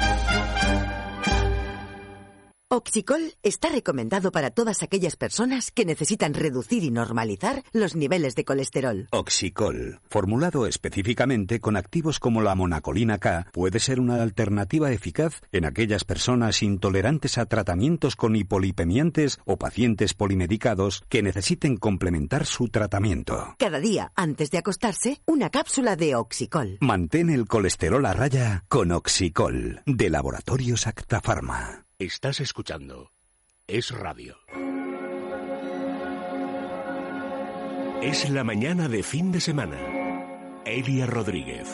Oxicol está recomendado para todas aquellas personas que necesitan reducir y normalizar los niveles de colesterol. Oxicol, formulado específicamente con activos como la monacolina K, puede ser una alternativa eficaz en aquellas personas intolerantes a tratamientos con hipolipemiantes o pacientes polimedicados que necesiten complementar su tratamiento. Cada día, antes de acostarse, una cápsula de Oxicol. Mantén el colesterol a raya con Oxicol, de Laboratorios Acta Pharma. Estás escuchando Es Radio. Es la mañana de fin de semana. Elia Rodríguez.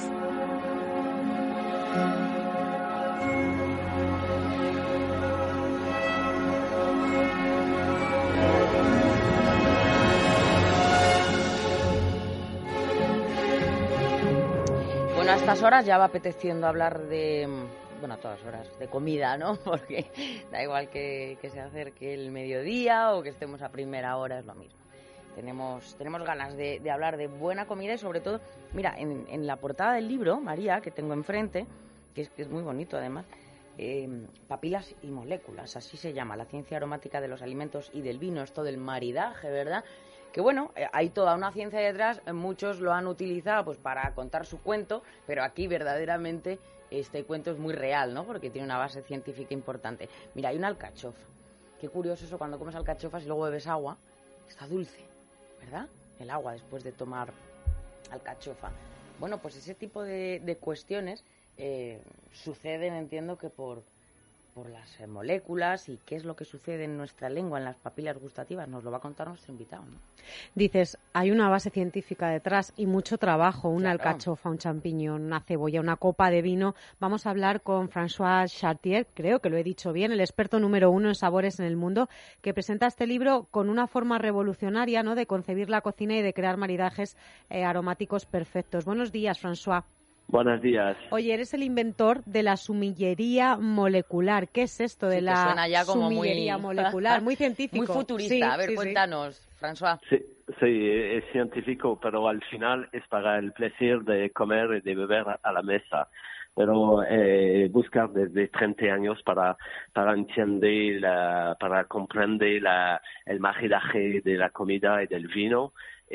Bueno, a estas horas ya va apeteciendo hablar de... Bueno, a todas horas, de comida, ¿no? Porque da igual que, que se acerque el mediodía o que estemos a primera hora, es lo mismo. Tenemos, tenemos ganas de, de hablar de buena comida y sobre todo, mira, en, en la portada del libro, María, que tengo enfrente, que es, que es muy bonito además, eh, papilas y moléculas, así se llama, la ciencia aromática de los alimentos y del vino, esto del maridaje, ¿verdad? Que bueno, eh, hay toda una ciencia detrás, muchos lo han utilizado pues para contar su cuento, pero aquí verdaderamente este cuento es muy real, ¿no? Porque tiene una base científica importante. Mira, hay una alcachofa. Qué curioso eso, cuando comes alcachofas y luego bebes agua, está dulce, ¿verdad? El agua después de tomar alcachofa. Bueno, pues ese tipo de, de cuestiones eh, suceden, entiendo que por... por las moléculas y qué es lo que sucede en nuestra lengua, en las papilas gustativas. Nos lo va a contar nuestro invitado, ¿no? Dices, hay una base científica detrás y mucho trabajo, una Claro. alcachofa, un champiñón, una cebolla, una copa de vino. Vamos a hablar con François Chartier, creo que lo he dicho bien, el experto número uno en sabores en el mundo, que presenta este libro con una forma revolucionaria, ¿no?, de concebir la cocina y de crear maridajes eh, aromáticos perfectos. Buenos días, François. Buenos días. Oye, eres el inventor de la sumillería molecular. ¿Qué es esto de Sí, que la suena ya como sumillería muy... molecular? Muy científico. Muy futurista. Sí, a ver, sí, sí. cuéntanos, François. Sí, sí, es científico, pero al final es para el placer de comer y de beber a la mesa. Pero eh, buscar desde treinta años para para entender, la, para comprender la, el maridaje de la comida y del vino.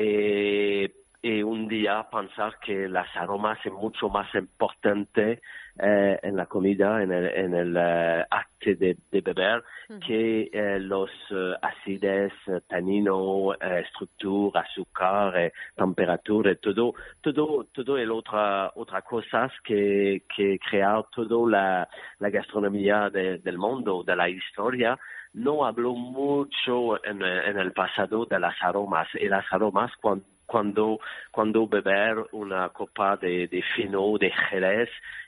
Eh, y un día pensar que las aromas es mucho más importante eh, en la comida, en el, en el uh, acto de, de beber, uh-huh. que eh, los uh, acidez, tanino, eh, estructura, azúcar, eh, temperatura, todo, todo, todo es otra, otra cosa que, que crear toda la, la gastronomía de, del mundo, de la historia. No habló mucho en, en el pasado de las aromas, y las aromas cuando Cuando, cuando beber una copa de, de fino, de jerez,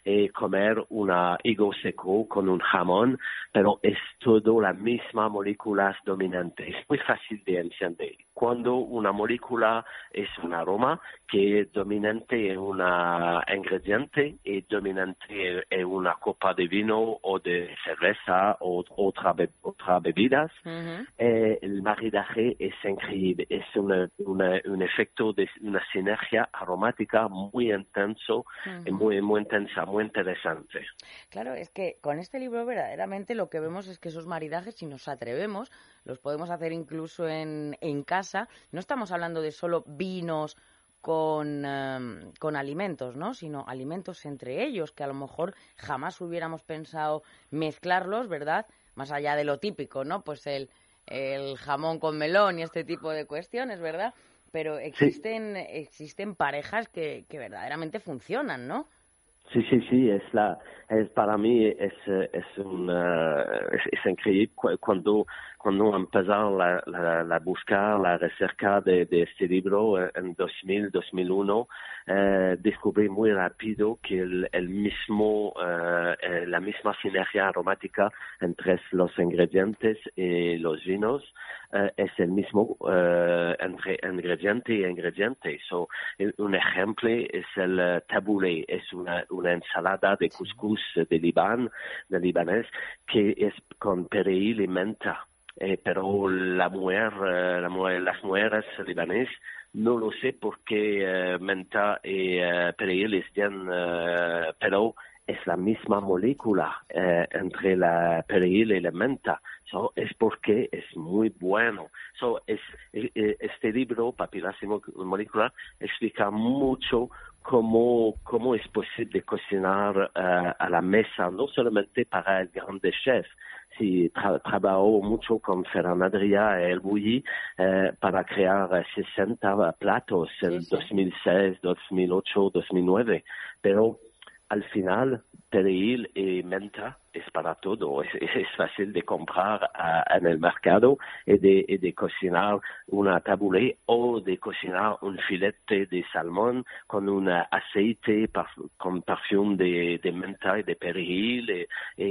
y comer una higo seco con un jamón, pero es todo la misma molécula dominante. Es muy fácil de entender. Cuando una molécula es un aroma que es dominante en un ingrediente y dominante en una copa de vino o de cerveza o otra be otras bebidas, uh-huh. eh, el maridaje es increíble. Es una, una, un efecto de una sinergia aromática muy intenso uh-huh. y muy, muy intensa, muy interesante. Claro, es que con este libro verdaderamente lo que vemos es que esos maridajes, si nos atrevemos, los podemos hacer incluso en, en casa. No estamos hablando de solo vinos con, um, con alimentos, ¿no? Sino alimentos entre ellos, que a lo mejor jamás hubiéramos pensado mezclarlos, ¿verdad? Más allá de lo típico, ¿no? Pues el, el jamón con melón y este tipo de cuestiones, ¿verdad? Pero existen, sí. existen parejas que, que verdaderamente funcionan, ¿no? Sí, sí, sí, es la, es para mí es, es un, uh, es, es increíble cuando, cuando empezaron la, la, la buscar, la recerca de, de este libro en dos mil, dos mil uno, eh, descubrí muy rápido que el, el mismo, uh, la misma sinergia aromática entre los ingredientes y los vinos uh, es el mismo uh, entre ingrediente y ingrediente. So, un ejemplo es el tabbouleh, es una una ensalada de couscous de Libán, de libanés, que es con perejil y menta. Eh, pero la mujer, eh, la mujer, las mujeres libanesas no lo sé por qué eh, menta y eh, perejil están, eh, pero es la misma molécula eh, entre la perejil y la menta. So, es porque es muy bueno. So, es, eh, este libro, Papilas Molecular, explica mucho cómo, cómo es posible cocinar uh, a la mesa, no solamente para el grande chef. Sí, tra trabajó mucho con Ferran Adrià y El Bulli eh, para crear sesenta platos en sí, sí. dos mil seis, dos mil ocho, dos mil nueve. Pero al final, perejil y menta es para todo. Es, es fácil de comprar uh, en el mercado y de, y de cocinar una tabbouleh o de cocinar un filete de salmón con un aceite par, con perfume de, de menta y de perejil. Y,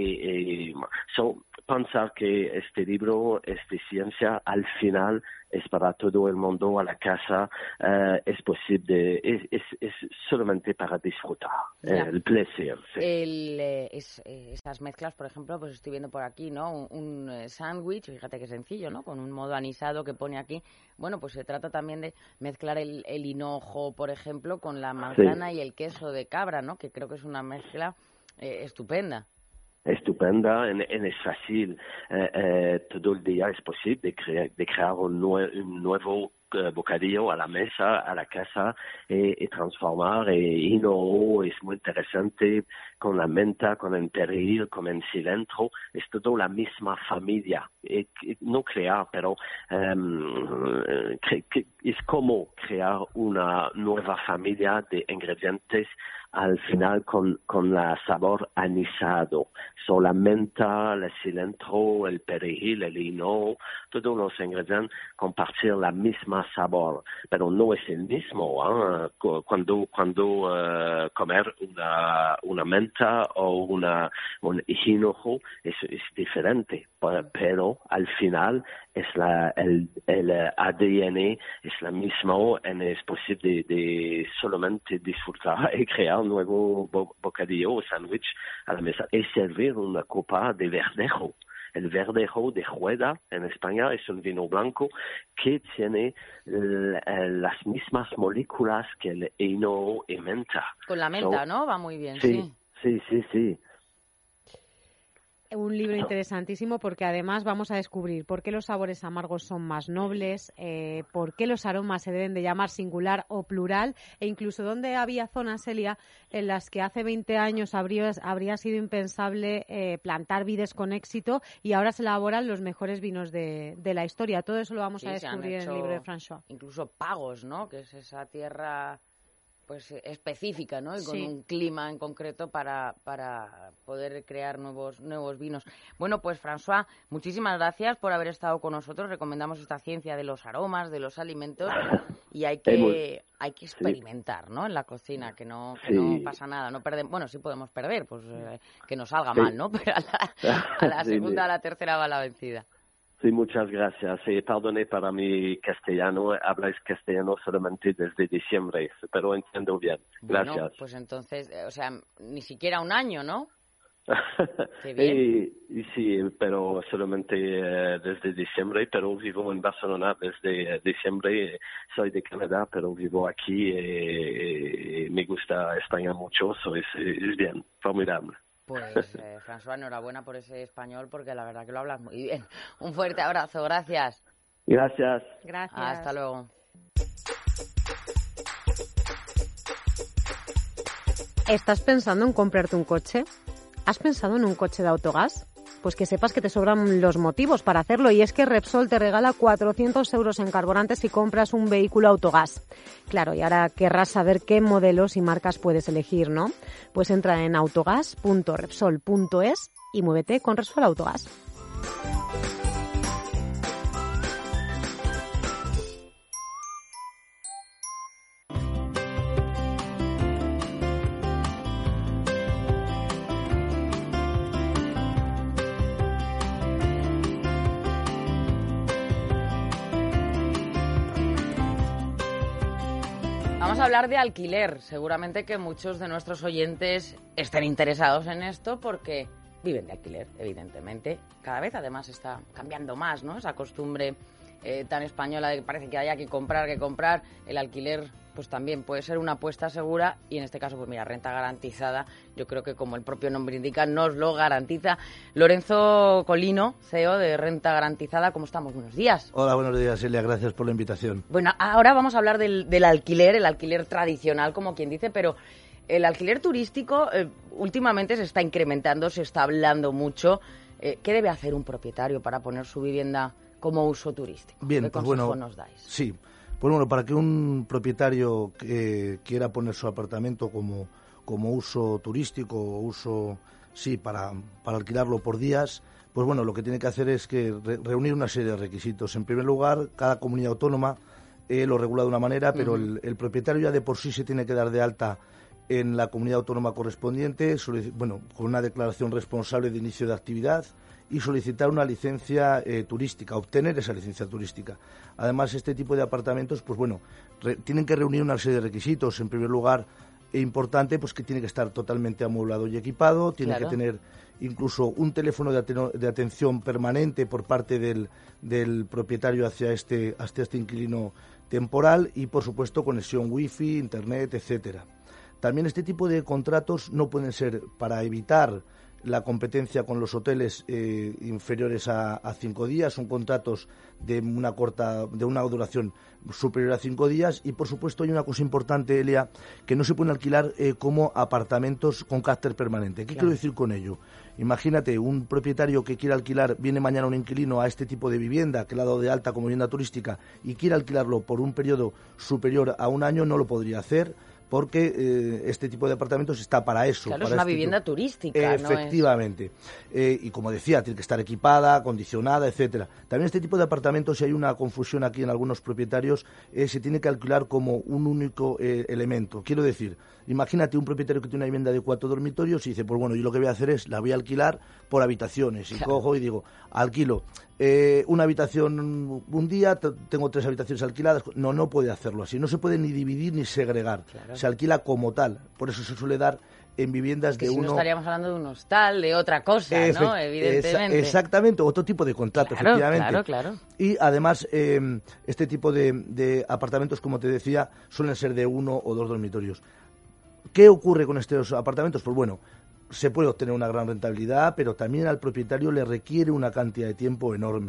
y, y, so, pensar que este libro es de ciencia, al final es para todo el mundo, a la casa, uh, es posible, es, es, es solamente para disfrutar, eh, el placer. Sí. El, eh, es, eh, esas mezclas, por ejemplo, pues estoy viendo por aquí, ¿no? Un, un eh, sándwich, fíjate qué sencillo, ¿no? Con un modo anisado que pone aquí. Bueno, pues se trata también de mezclar el, el hinojo, por ejemplo, con la manzana sí. y el queso de cabra, ¿no? Que creo que es una mezcla eh, estupenda. Estupenda, en, en es fácil, eh, eh, todo el día es posible de, crea, de crear un, nue un nuevo uh, bocadillo a la mesa, a la casa, y, y transformar, y hinojo es muy interesante, con la menta, con el perejil, con el cilantro, es todo la misma familia, y, y no crear, pero um, cre es como crear una nueva familia de ingredientes al final con, con la sabor anisado. So, la menta, el cilantro, el perejil, el hinojo, todos los ingredientes compartir la misma sabor, pero no es el mismo. ¿eh? Cuando, cuando uh, comer una, una menta o una, un hinojo es, es diferente, pero al final es la, el, el A D N es la misma y es posible de, de solamente disfrutar y crear un nuevo bo bocadillo o sándwich a la mesa y servir una copa de verdejo. El verdejo de Rueda en España es un vino blanco que tiene las mismas moléculas que el hinojo y menta. Con la menta, so, ¿no? Va muy bien, sí. Sí, sí, sí, sí. Un libro interesantísimo porque además vamos a descubrir por qué los sabores amargos son más nobles, eh, por qué los aromas se deben de llamar singular o plural e incluso dónde había zonas, Celia, en las que hace veinte años habría, habría sido impensable eh, plantar vides con éxito y ahora se elaboran los mejores vinos de, de la historia. Todo eso lo vamos sí, a descubrir en el libro de François. Incluso Pagos, ¿no? Que es esa tierra pues específica, ¿no? Y con Sí. un clima en concreto para, para poder crear nuevos nuevos vinos. Bueno, pues François, muchísimas gracias por haber estado con nosotros. Recomendamos esta ciencia de los aromas, de los alimentos, y hay que Hemos- hay que experimentar, ¿no? En la cocina, que no que Sí. no pasa nada, no perdemos, bueno, sí podemos perder, pues eh, que nos salga Sí. mal, ¿no? Pero a la, a la Sí, segunda, sí. a la tercera va la vencida. Sí, muchas gracias. Y perdone para mi castellano, habláis castellano solamente desde diciembre, pero entiendo bien. Gracias. Bueno, pues entonces, eh, o sea, ni siquiera un año, ¿no? Qué bien. y, y sí, pero solamente eh, desde diciembre, pero vivo en Barcelona desde diciembre. Soy de Canadá, pero vivo aquí y, y me gusta España mucho, so es, es bien, formidable. Pues, eh, François, enhorabuena por ese español, porque la verdad que lo hablas muy bien. Un fuerte abrazo, gracias. Gracias. Gracias. Hasta luego. ¿Estás pensando en comprarte un coche? ¿Has pensado en un coche de autogás? Pues que sepas que te sobran los motivos para hacerlo, y es que Repsol te regala cuatrocientos euros en carburante si compras un vehículo autogás. Claro, y ahora querrás saber qué modelos y marcas puedes elegir, ¿no? Pues entra en autogas punto repsol punto es y muévete con Repsol Autogás. Vamos a hablar de alquiler. Seguramente que muchos de nuestros oyentes estén interesados en esto porque viven de alquiler, evidentemente. Cada vez, además, está cambiando más, ¿no? Esa costumbre eh, tan española de que parece que haya que comprar, que comprar. El alquiler, pues también puede ser una apuesta segura, y en este caso, pues mira, renta garantizada. Yo creo que, como el propio nombre indica, nos lo garantiza. Lorenzo Colino, C E O de Renta Garantizada. ¿Cómo estamos? Buenos días. Hola, buenos días, Elia. Gracias por la invitación. Bueno, ahora vamos a hablar del, del alquiler, el alquiler tradicional, como quien dice, pero el alquiler turístico eh, últimamente se está incrementando, se está hablando mucho. Eh, ¿Qué debe hacer un propietario para poner su vivienda como uso turístico? Bien, ¿Qué pues consejo bueno, nos dais? sí. Pues bueno, para que un propietario eh, quiera poner su apartamento como, como uso turístico o uso, sí, para, para alquilarlo por días, pues bueno, lo que tiene que hacer es que re- reunir una serie de requisitos. En primer lugar, cada comunidad autónoma eh, lo regula de una manera, pero Ujú. el, el propietario ya de por sí se tiene que dar de alta en la comunidad autónoma correspondiente, solici- bueno, con una declaración responsable de inicio de actividad, y solicitar una licencia eh, turística, obtener esa licencia turística. Además, este tipo de apartamentos, pues bueno, re- tienen que reunir una serie de requisitos. En primer lugar, e importante, pues que tiene que estar totalmente amueblado y equipado, tiene Claro. que tener incluso un teléfono de, ateno- de atención permanente por parte del, del propietario hacia este, hacia este inquilino temporal, y, por supuesto, conexión wifi, internet, etcétera. También este tipo de contratos no pueden ser para evitar la competencia con los hoteles eh, inferiores a, a cinco días. Son contratos de una corta, de una duración superior a cinco días, y por supuesto hay una cosa importante, Elia, que no se pueden alquilar eh, como apartamentos con carácter permanente. ¿Qué Claro. quiero decir con ello? Imagínate, un propietario que quiere alquilar, viene mañana un inquilino a este tipo de vivienda que le ha dado de alta como vivienda turística y quiere alquilarlo por un periodo superior a un año, no lo podría hacer, porque eh, este tipo de apartamentos está para eso. Claro, para es una este vivienda tipo- turística, no es- Efectivamente. Eh, y como decía, tiene que estar equipada, acondicionada, etcétera. También este tipo de apartamentos, si hay una confusión aquí en algunos propietarios, eh, se tiene que alquilar como un único eh, elemento. Quiero decir, imagínate un propietario que tiene una vivienda de cuatro dormitorios y dice, pues bueno, yo lo que voy a hacer es, la voy a alquilar por habitaciones. Y Claro. cojo y digo, alquilo eh, una habitación un día, t- tengo tres habitaciones alquiladas. No, no puede hacerlo así. No se puede ni dividir ni segregar. Claro. Se alquila como tal. Por eso se suele dar en viviendas Que de si uno... no estaríamos hablando de un hostal, de otra cosa, ¿no? Efect- Evidentemente. exa- exactamente, otro tipo de contrato, Claro, efectivamente. claro, claro. Y además, eh, este tipo de, de apartamentos, como te decía, suelen ser de uno o dos dormitorios. ¿Qué ocurre con estos apartamentos? Pues bueno, se puede obtener una gran rentabilidad, pero también al propietario le requiere una cantidad de tiempo enorme.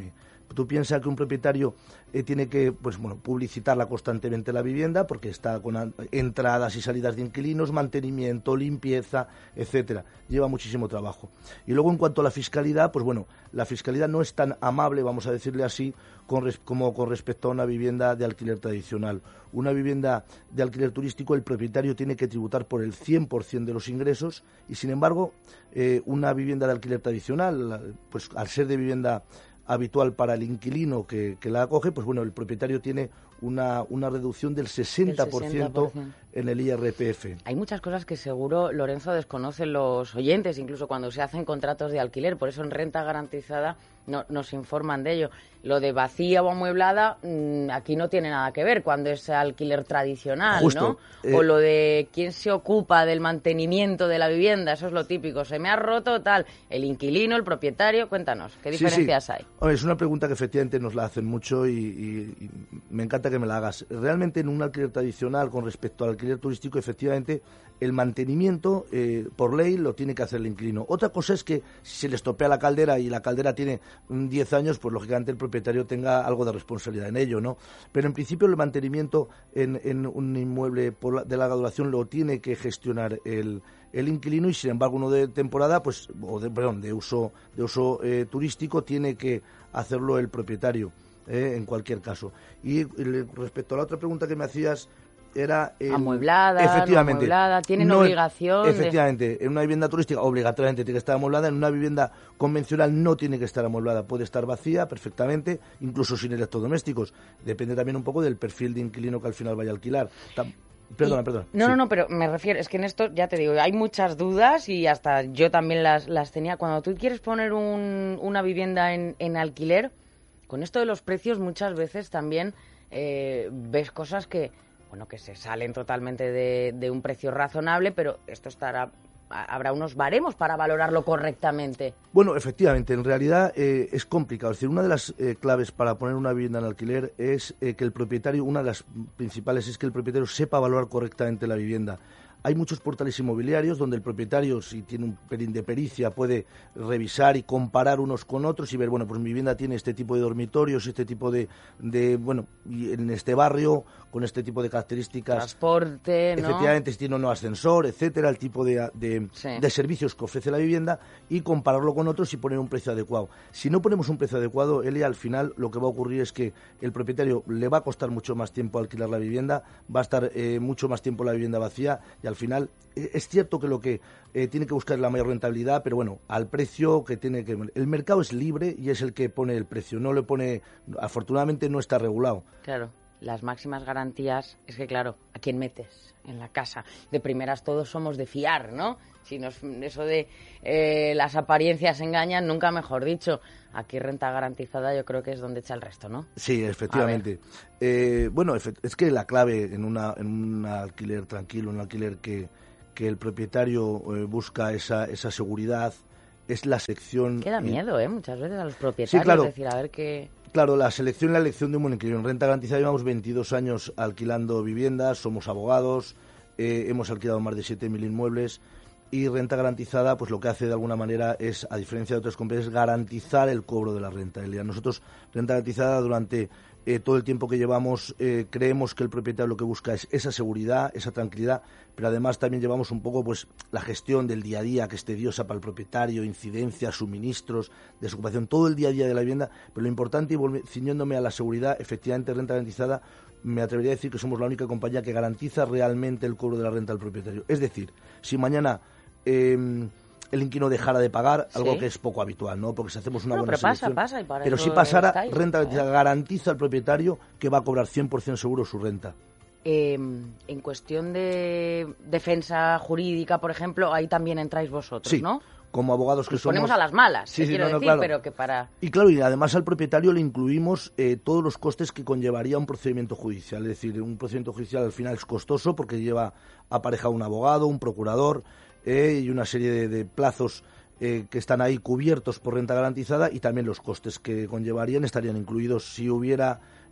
Tú piensas que un propietario eh, tiene que pues bueno publicitarla constantemente la vivienda porque está con a, entradas y salidas de inquilinos, mantenimiento, limpieza, etcétera. Lleva muchísimo trabajo. Y luego en cuanto a la fiscalidad, pues bueno, la fiscalidad no es tan amable, vamos a decirle así, con res, como con respecto a una vivienda de alquiler tradicional. Una vivienda de alquiler turístico, el propietario tiene que tributar por el cien por ciento de los ingresos y, sin embargo, eh, una vivienda de alquiler tradicional, pues al ser de vivienda habitual para el inquilino que, que la acoge, pues bueno, el propietario tiene una, una reducción del sesenta por ciento en el I R P F. Hay muchas cosas que seguro, Lorenzo, desconocen los oyentes, incluso cuando se hacen contratos de alquiler, por eso en renta garantizada no, nos informan de ello. Lo de vacía o amueblada, mmm, aquí no tiene nada que ver cuando es alquiler tradicional, Justo, ¿no? Eh, o lo de quién se ocupa del mantenimiento de la vivienda, eso es lo típico. Se me ha roto tal, el inquilino, el propietario, cuéntanos, ¿qué diferencias sí, sí. hay? Hombre, es una pregunta que efectivamente nos la hacen mucho y, y, y me encanta que me la hagas. Realmente en un alquiler tradicional con respecto al alquiler turístico, efectivamente, el mantenimiento eh, por ley lo tiene que hacer el inquilino. Otra cosa es que si se le estropea la caldera y la caldera tiene diez años, pues lógicamente el propietario tenga algo de responsabilidad en ello, ¿no? Pero en principio el mantenimiento en, en un inmueble por la, de larga duración lo tiene que gestionar el, el inquilino y, sin embargo, uno de temporada, pues, o de, perdón, de uso, de uso eh, turístico tiene que hacerlo el propietario, eh, en cualquier caso. Y, y respecto a la otra pregunta que me hacías, era el, amueblada, efectivamente, no amueblada, tienen no, obligación efectivamente, de... en una vivienda turística obligatoriamente tiene que estar amueblada, en una vivienda convencional no tiene que estar amueblada, puede estar vacía perfectamente, incluso sin electrodomésticos, depende también un poco del perfil de inquilino que al final vaya a alquilar. Tam- Perdona, y, perdona. No, sí. no, no, pero me refiero, es que en esto, ya te digo, hay muchas dudas y hasta yo también las, las tenía. Cuando tú quieres poner un, una vivienda en, en alquiler, con esto de los precios muchas veces también eh, ves cosas que, bueno, que se salen totalmente de, de un precio razonable, pero esto estará... habrá unos baremos para valorarlo correctamente. Bueno, efectivamente, en realidad eh, es complicado. Es decir, una de las eh, claves para poner una vivienda en alquiler es eh, que el propietario, una de las principales es que el propietario sepa valorar correctamente la vivienda. Hay muchos portales inmobiliarios donde el propietario, si tiene un pelín de pericia, puede revisar y comparar unos con otros y ver, bueno, pues mi vivienda tiene este tipo de dormitorios, este tipo de, de bueno, y en este barrio, con este tipo de características. Transporte, ¿no? Efectivamente, si tiene o no ascensor, etcétera, el tipo de, de, sí. de servicios que ofrece la vivienda y compararlo con otros y poner un precio adecuado. Si no ponemos un precio adecuado, Elia, al final lo que va a ocurrir es que el propietario le va a costar mucho más tiempo alquilar la vivienda, va a estar eh, mucho más tiempo la vivienda vacía y al Al final es cierto que lo que eh, tiene que buscar es la mayor rentabilidad, pero bueno, al precio que tiene que... El mercado es libre y es el que pone el precio, no le pone... Afortunadamente no está regulado. Claro, las máximas garantías, es que claro, ¿a quién metes en la casa? De primeras todos somos de fiar, ¿no? Si nos, eso de eh, las apariencias engañan, nunca mejor dicho. Aquí renta garantizada yo creo que es donde echa el resto, ¿no? Sí, efectivamente. Eh, bueno, es que la clave en, una, en un alquiler tranquilo, un alquiler que, que el propietario eh, busca esa, esa seguridad, es la selección... Que da miedo, ¿eh? Muchas veces a los propietarios, sí, claro. decir, a ver qué... Claro, la selección y la elección de un buen inquilino. En renta garantizada llevamos veintidós años alquilando viviendas, somos abogados, eh, hemos alquilado más de siete mil inmuebles... Y renta garantizada, pues lo que hace de alguna manera es, a diferencia de otras compañías, garantizar el cobro de la renta. Elia. Nosotros, renta garantizada, durante eh, todo el tiempo que llevamos, eh, creemos que el propietario lo que busca es esa seguridad, esa tranquilidad, pero además también llevamos un poco pues la gestión del día a día, que es tediosa para el propietario, incidencias, suministros, desocupación, todo el día a día de la vivienda. Pero lo importante, y volvi- ciñéndome a la seguridad, efectivamente, renta garantizada, me atrevería a decir que somos la única compañía que garantiza realmente el cobro de la renta al propietario. Es decir, si mañana eh, el inquilino dejara de pagar, algo sí. que es poco habitual, ¿no? Porque si hacemos una bueno, buena pero pasa, selección... pasa, y para pero eso si pasara, estáis, renta ¿eh? garantiza al propietario que va a cobrar cien por ciento seguro su renta. Eh, en cuestión de defensa jurídica, por ejemplo, ahí también entráis vosotros, sí. ¿no? Como abogados que Nos somos... ponemos a las malas, sí, sí, sí, quiero no, no, decir, claro. pero que para... Y claro, y además al propietario le incluimos eh, todos los costes que conllevaría un procedimiento judicial. Es decir, un procedimiento judicial al final es costoso porque lleva aparejado un abogado, un procurador eh, y una serie de, de plazos eh, que están ahí cubiertos por renta garantizada y también los costes que conllevarían estarían incluidos si hubiera...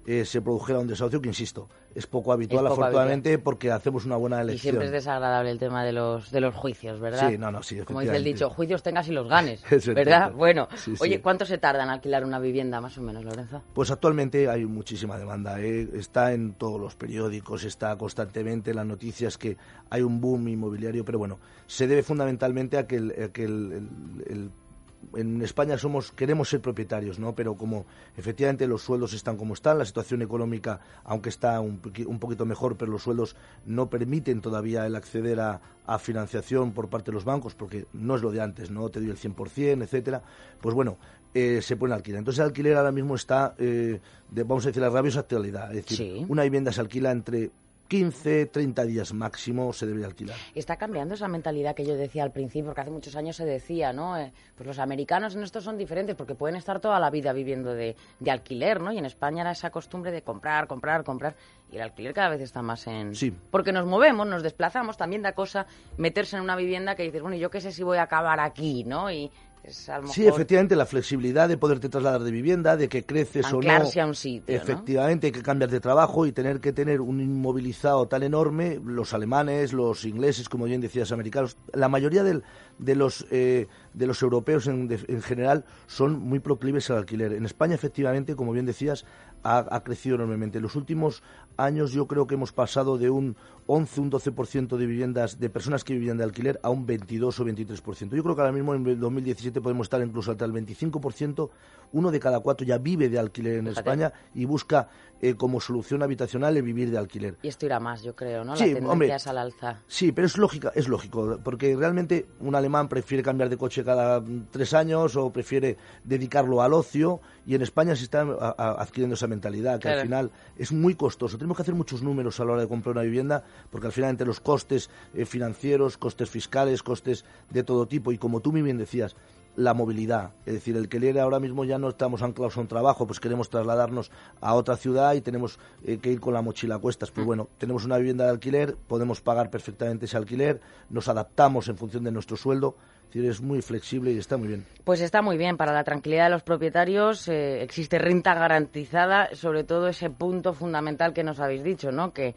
eh, se produjera un desahucio, que insisto, es poco habitual, Es poco afortunadamente, habitual. porque hacemos una buena Y elección. siempre es desagradable el tema de los de los juicios, ¿verdad? Sí, no, no, sí, Como dice el efectivamente. dicho, juicios tengas y los ganes, Eso es ¿verdad? cierto. Bueno, Sí, sí. oye, ¿cuánto se tarda en alquilar una vivienda, más o menos, Lorenzo? Pues actualmente hay muchísima demanda, ¿eh? Está en todos los periódicos, está constantemente en las noticias que hay un boom inmobiliario, pero bueno, se debe fundamentalmente a que el, a que el, el- el- en España somos queremos ser propietarios, ¿no? Pero como efectivamente los sueldos están como están, la situación económica, aunque está un, poqui- un poquito mejor, pero los sueldos no permiten todavía el acceder a, a financiación por parte de los bancos, porque no es lo de antes, no te doy el cien por ciento, etcétera. Pues bueno, eh, se pone alquiler. Entonces el alquiler ahora mismo está, eh, de, vamos a decir, la rabiosa actualidad. Es decir, Sí. una vivienda se alquila entre quince, treinta días máximo, se debe alquilar. Está cambiando esa mentalidad que yo decía al principio, porque hace muchos años se decía, ¿no? Eh, pues los americanos en esto son diferentes porque pueden estar toda la vida viviendo de, de alquiler, ¿no? Y en España era esa costumbre de comprar, comprar, comprar. Y el alquiler cada vez está más en... Sí. Porque nos movemos, nos desplazamos, también da cosa meterse en una vivienda que dices, bueno, yo qué sé si voy a acabar aquí, ¿no? Y es a lo Sí, mejor efectivamente, la flexibilidad de poderte trasladar de vivienda, de que creces o no. anclarse a un sitio, ¿no? Efectivamente, hay que cambiar de trabajo y tener que tener un inmovilizado tan enorme, los alemanes, los ingleses, como bien decías, americanos, la mayoría del, de los eh, de los europeos en, de- en general son muy proclives al alquiler. En España, efectivamente, como bien decías, ha, ha crecido enormemente. En los últimos años yo creo que hemos pasado de un once, un doce por ciento de viviendas, de personas que vivían de alquiler a un veintidós o veintitrés por ciento. Yo creo que ahora mismo en el dos mil diecisiete podemos estar incluso hasta el veinticinco por ciento. Uno de cada cuatro ya vive de alquiler en Fíjate. España y busca eh, como solución habitacional el vivir de alquiler. Y esto irá más, yo creo, ¿no? Sí, la tendencia hombre. es al alza. Sí, pero es lógica, es lógico, porque realmente un alemán prefiere cambiar de coche cada mm, tres años o prefiere dedicarlo al ocio, y en España se está a- a- adquiriendo esa mentalidad, que Claro. al final es muy costoso. Tenemos que hacer muchos números a la hora de comprar una vivienda, porque al final entre los costes eh, financieros, costes fiscales, costes de todo tipo, y como tú muy bien decías, la movilidad, es decir, el que leer ahora mismo ya no estamos anclados a un trabajo, pues queremos trasladarnos a otra ciudad y tenemos eh, que ir con la mochila a cuestas. Pues bueno, tenemos una vivienda de alquiler, podemos pagar perfectamente ese alquiler, nos adaptamos en función de nuestro sueldo, es decir, es muy flexible y está muy bien. Pues está muy bien, para la tranquilidad de los propietarios eh, existe renta garantizada, sobre todo ese punto fundamental que nos habéis dicho, ¿no? Que,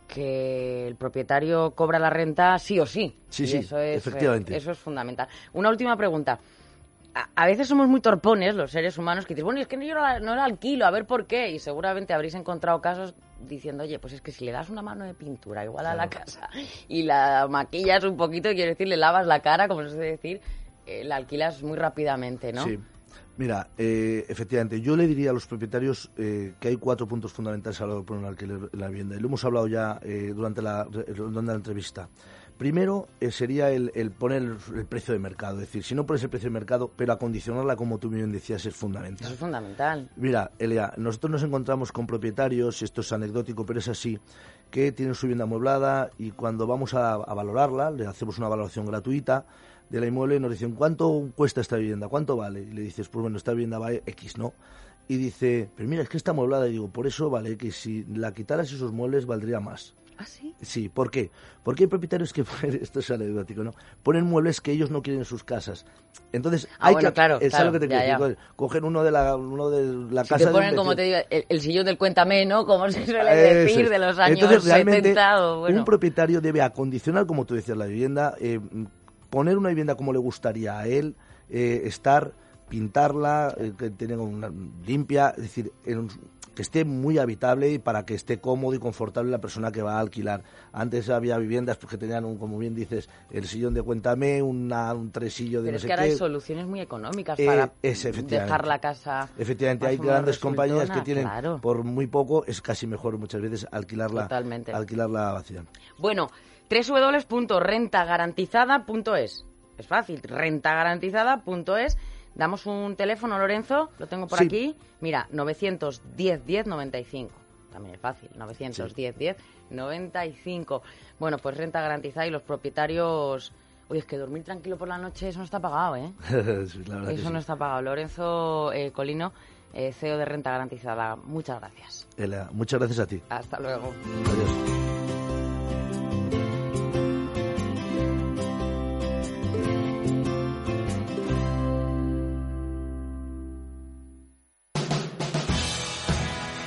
que el propietario cobra la renta sí o sí. Sí, Y sí, eso es, efectivamente. eh, eso es fundamental. Una última pregunta. A, a veces somos muy torpones los seres humanos que dices, bueno, es que yo no la, no la alquilo, a ver por qué. Y seguramente habréis encontrado casos diciendo, oye, pues es que si le das una mano de pintura igual a la casa y la maquillas un poquito, quiero decir, le lavas la cara, como se suele decir, eh, la alquilas muy rápidamente, ¿no? Sí. Mira, eh, efectivamente, yo le diría a los propietarios eh, que hay cuatro puntos fundamentales a la hora de poner un alquiler en la vivienda. Y lo hemos hablado ya eh, durante, la, durante la entrevista. Primero eh, sería el, el poner el, el precio de mercado. Es decir, si no pones el precio de mercado, pero acondicionarla, como tú bien decías, es fundamental. Eso es fundamental. Mira, Elia, nosotros nos encontramos con propietarios, y esto es anecdótico, pero es así, que tienen su vivienda amueblada y cuando vamos a, a valorarla, le hacemos una valoración gratuita de la inmueble, nos dicen, ¿cuánto cuesta esta vivienda? ¿Cuánto vale? Y le dices, pues bueno, esta vivienda vale X, ¿no? Y dice, pero mira, es que está amueblada. Y digo, por eso vale que si la quitaras esos muebles valdría más. ¿Ah, sí? Sí, ¿por qué? Porque hay propietarios que ponen, esto es anecdótico, ¿no? Ponen muebles que ellos no quieren en sus casas. Entonces, Ah, hay bueno, que, claro, ¿sabes claro, lo que te ya, quiero ya. decir? Cogen uno de la, uno de la Si casa te ponen, de un como te vecino. digo, el, el sillón del cuéntame, ¿no? Como se suele Eso decir, es. de los años Entonces, realmente, setenta o bueno. un propietario debe acondicionar, como tú decías, la vivienda, eh, poner una vivienda como le gustaría a él, eh, estar, pintarla, eh, que tenga una limpia, es decir, en un- que esté muy habitable y para que esté cómodo y confortable la persona que va a alquilar. Antes había viviendas pues, que tenían, un, como bien dices, el sillón de cuéntame, una, un tresillo de Pero no es sé que ahora qué. hay soluciones muy económicas Eh, para es, efectivamente. dejar la casa. Efectivamente, más hay o menos grandes compañías que resultona, tienen claro. por muy poco, es casi mejor muchas veces alquilarla, Totalmente. alquilarla vacía. Bueno, doble u doble u doble u punto renta garantizada punto es. Es fácil, renta garantizada punto es. Damos un teléfono, Lorenzo, lo tengo por Sí. aquí. Mira, novecientos diez diez noventa y cinco. También es fácil, novecientos diez diez noventa y cinco. Bueno, pues renta garantizada y los propietarios... Oye, es que dormir tranquilo por la noche, eso no está pagado, ¿eh? Sí, la verdad que Eso sí. no está pagado. Lorenzo eh, Colino, eh, C E O de Renta Garantizada, muchas gracias. Elena, muchas gracias a ti. Hasta luego. Adiós.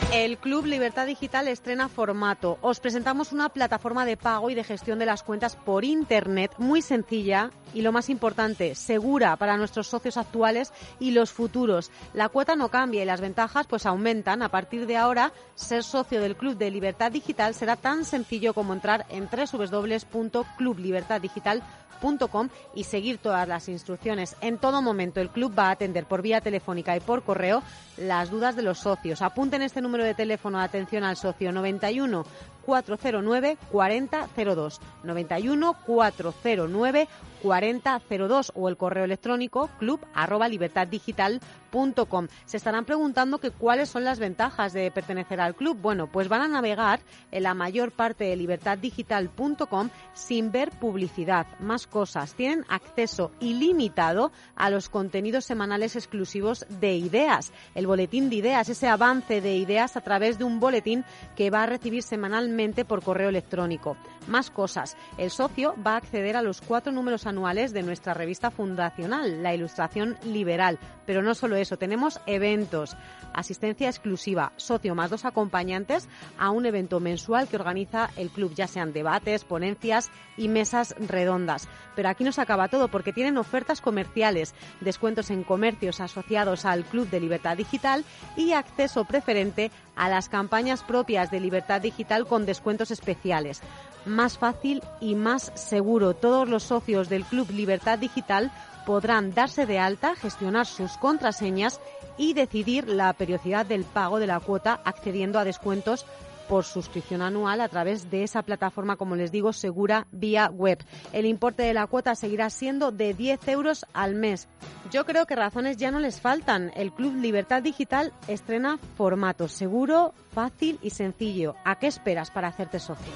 El Club Libertad Digital estrena formato. Os presentamos una plataforma de pago y de gestión de las cuentas por Internet muy sencilla y, lo más importante, segura para nuestros socios actuales y los futuros. La cuota no cambia y las ventajas pues aumentan. A partir de ahora, ser socio del Club de Libertad Digital será tan sencillo como entrar en doble u doble u doble u punto club libertad digital punto com y seguir todas las instrucciones. En todo momento el club va a atender por vía telefónica y por correo las dudas de los socios. Apunten este número de teléfono de atención al socio: noventa y uno, cuatrocientos nueve, cuarenta cero dos, noventa y uno, cuatrocientos nueve, cuarenta cero dos o el correo electrónico club arroba libertad digital punto com. Se estarán preguntando que cuáles son las ventajas de pertenecer al club. Bueno, pues van a navegar en la mayor parte de libertad digital punto com sin ver publicidad. Más cosas, tienen acceso ilimitado a los contenidos semanales exclusivos de Ideas, el boletín de Ideas, ese avance de ideas a través de un boletín que va a recibir semanalmente por correo electrónico. Más cosas, el socio va a acceder a los cuatro números anuales de nuestra revista fundacional, La Ilustración Liberal. Pero no solo eso, tenemos eventos, asistencia exclusiva, socio más dos acompañantes a un evento mensual que organiza el club, ya sean debates, ponencias y mesas redondas. Pero aquí no se acaba todo, porque tienen ofertas comerciales, descuentos en comercios asociados al Club de Libertad Digital y acceso preferente a las campañas propias de Libertad Digital con descuentos especiales. Más fácil y más seguro. Todos los socios del Club Libertad Digital podrán darse de alta, gestionar sus contraseñas y decidir la periodicidad del pago de la cuota, accediendo a descuentos por suscripción anual a través de esa plataforma, como les digo, segura vía web. El importe de la cuota seguirá siendo de diez euros al mes. Yo creo que razones ya no les faltan. El Club Libertad Digital estrena formato seguro, fácil y sencillo. ¿A qué esperas para hacerte socio?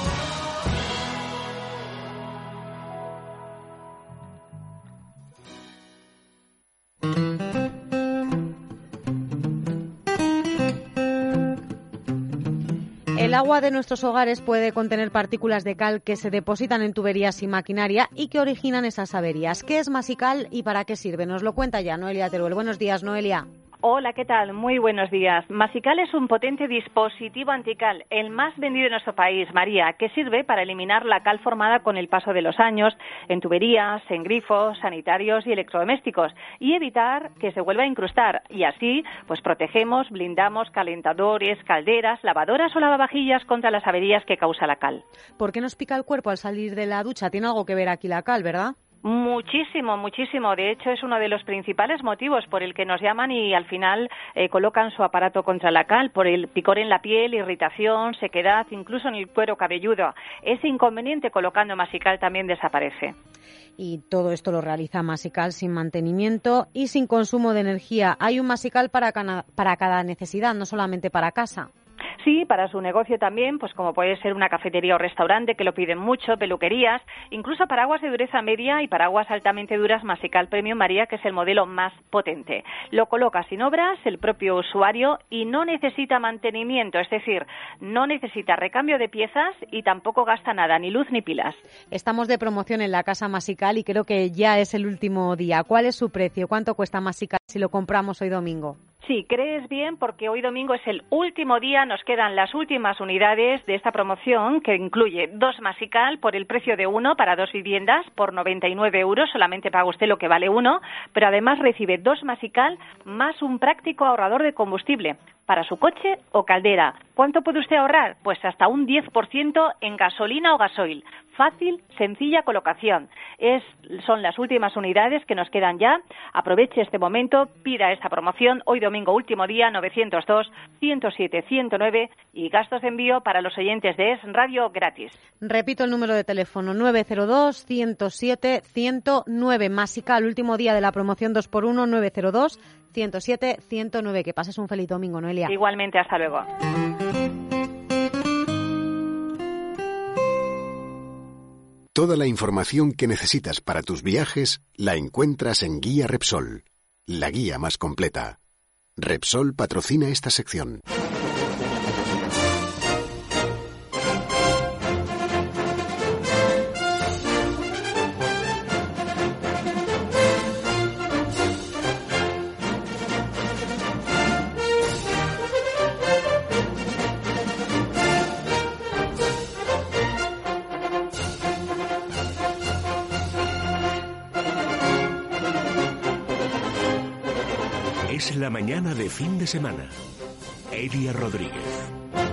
El agua de nuestros hogares puede contener partículas de cal que se depositan en tuberías y maquinaria y que originan esas averías. ¿Qué es Masical y para qué sirve? Nos lo cuenta ya Noelia Teruel. Buenos días, Noelia. Hola, ¿qué tal? Muy buenos días. Masical es un potente dispositivo antical, el más vendido en nuestro país, María, que sirve para eliminar la cal formada con el paso de los años en tuberías, en grifos, sanitarios y electrodomésticos y evitar que se vuelva a incrustar. Y así, pues protegemos, blindamos calentadores, calderas, lavadoras o lavavajillas contra las averías que causa la cal. ¿Por qué nos pica el cuerpo al salir de la ducha? Tiene algo que ver aquí la cal, ¿verdad? Muchísimo, muchísimo. De hecho, es uno de los principales motivos por el que nos llaman y al final eh, colocan su aparato contra la cal, por el picor en la piel, irritación, sequedad, incluso en el cuero cabelludo. Ese inconveniente colocando Masical también desaparece. Y todo esto lo realiza Masical sin mantenimiento y sin consumo de energía. Hay un Masical para cada, para cada necesidad, no solamente para casa. Sí, para su negocio también, pues como puede ser una cafetería o restaurante que lo piden mucho, peluquerías, incluso paraguas de dureza media y paraguas altamente duras Masical Premium María, que es el modelo más potente. Lo coloca sin obras el propio usuario y no necesita mantenimiento, es decir, no necesita recambio de piezas y tampoco gasta nada, ni luz ni pilas. Estamos de promoción en la casa Masical y creo que ya es el último día. ¿Cuál es su precio? ¿Cuánto cuesta Masical si lo compramos hoy domingo? Sí, crees bien, porque hoy domingo es el último día, nos quedan las últimas unidades de esta promoción que incluye dos Masical por el precio de uno para dos viviendas por noventa y nueve euros, solamente paga usted lo que vale uno, pero además recibe dos Masical más un práctico ahorrador de combustible para su coche o caldera. ¿Cuánto puede usted ahorrar? Pues hasta un diez por ciento en gasolina o gasoil. Fácil, sencilla colocación. Es, son las últimas unidades que nos quedan ya. Aproveche este momento, pida esta promoción. Hoy domingo, último día, novecientos dos, ciento siete, ciento nueve y gastos de envío para los oyentes de Es Radio gratis. Repito el número de teléfono, nueve cero dos, ciento siete, ciento nueve. Masical, último día de la promoción dos por uno, nueve cero dos, ciento siete, ciento nueve. Que pases un feliz domingo, Noelia. Igualmente, hasta luego. Toda la información que necesitas para tus viajes la encuentras en Guía Repsol, la guía más completa. Repsol patrocina esta sección. Es la mañana de fin de semana. Elia Rodríguez.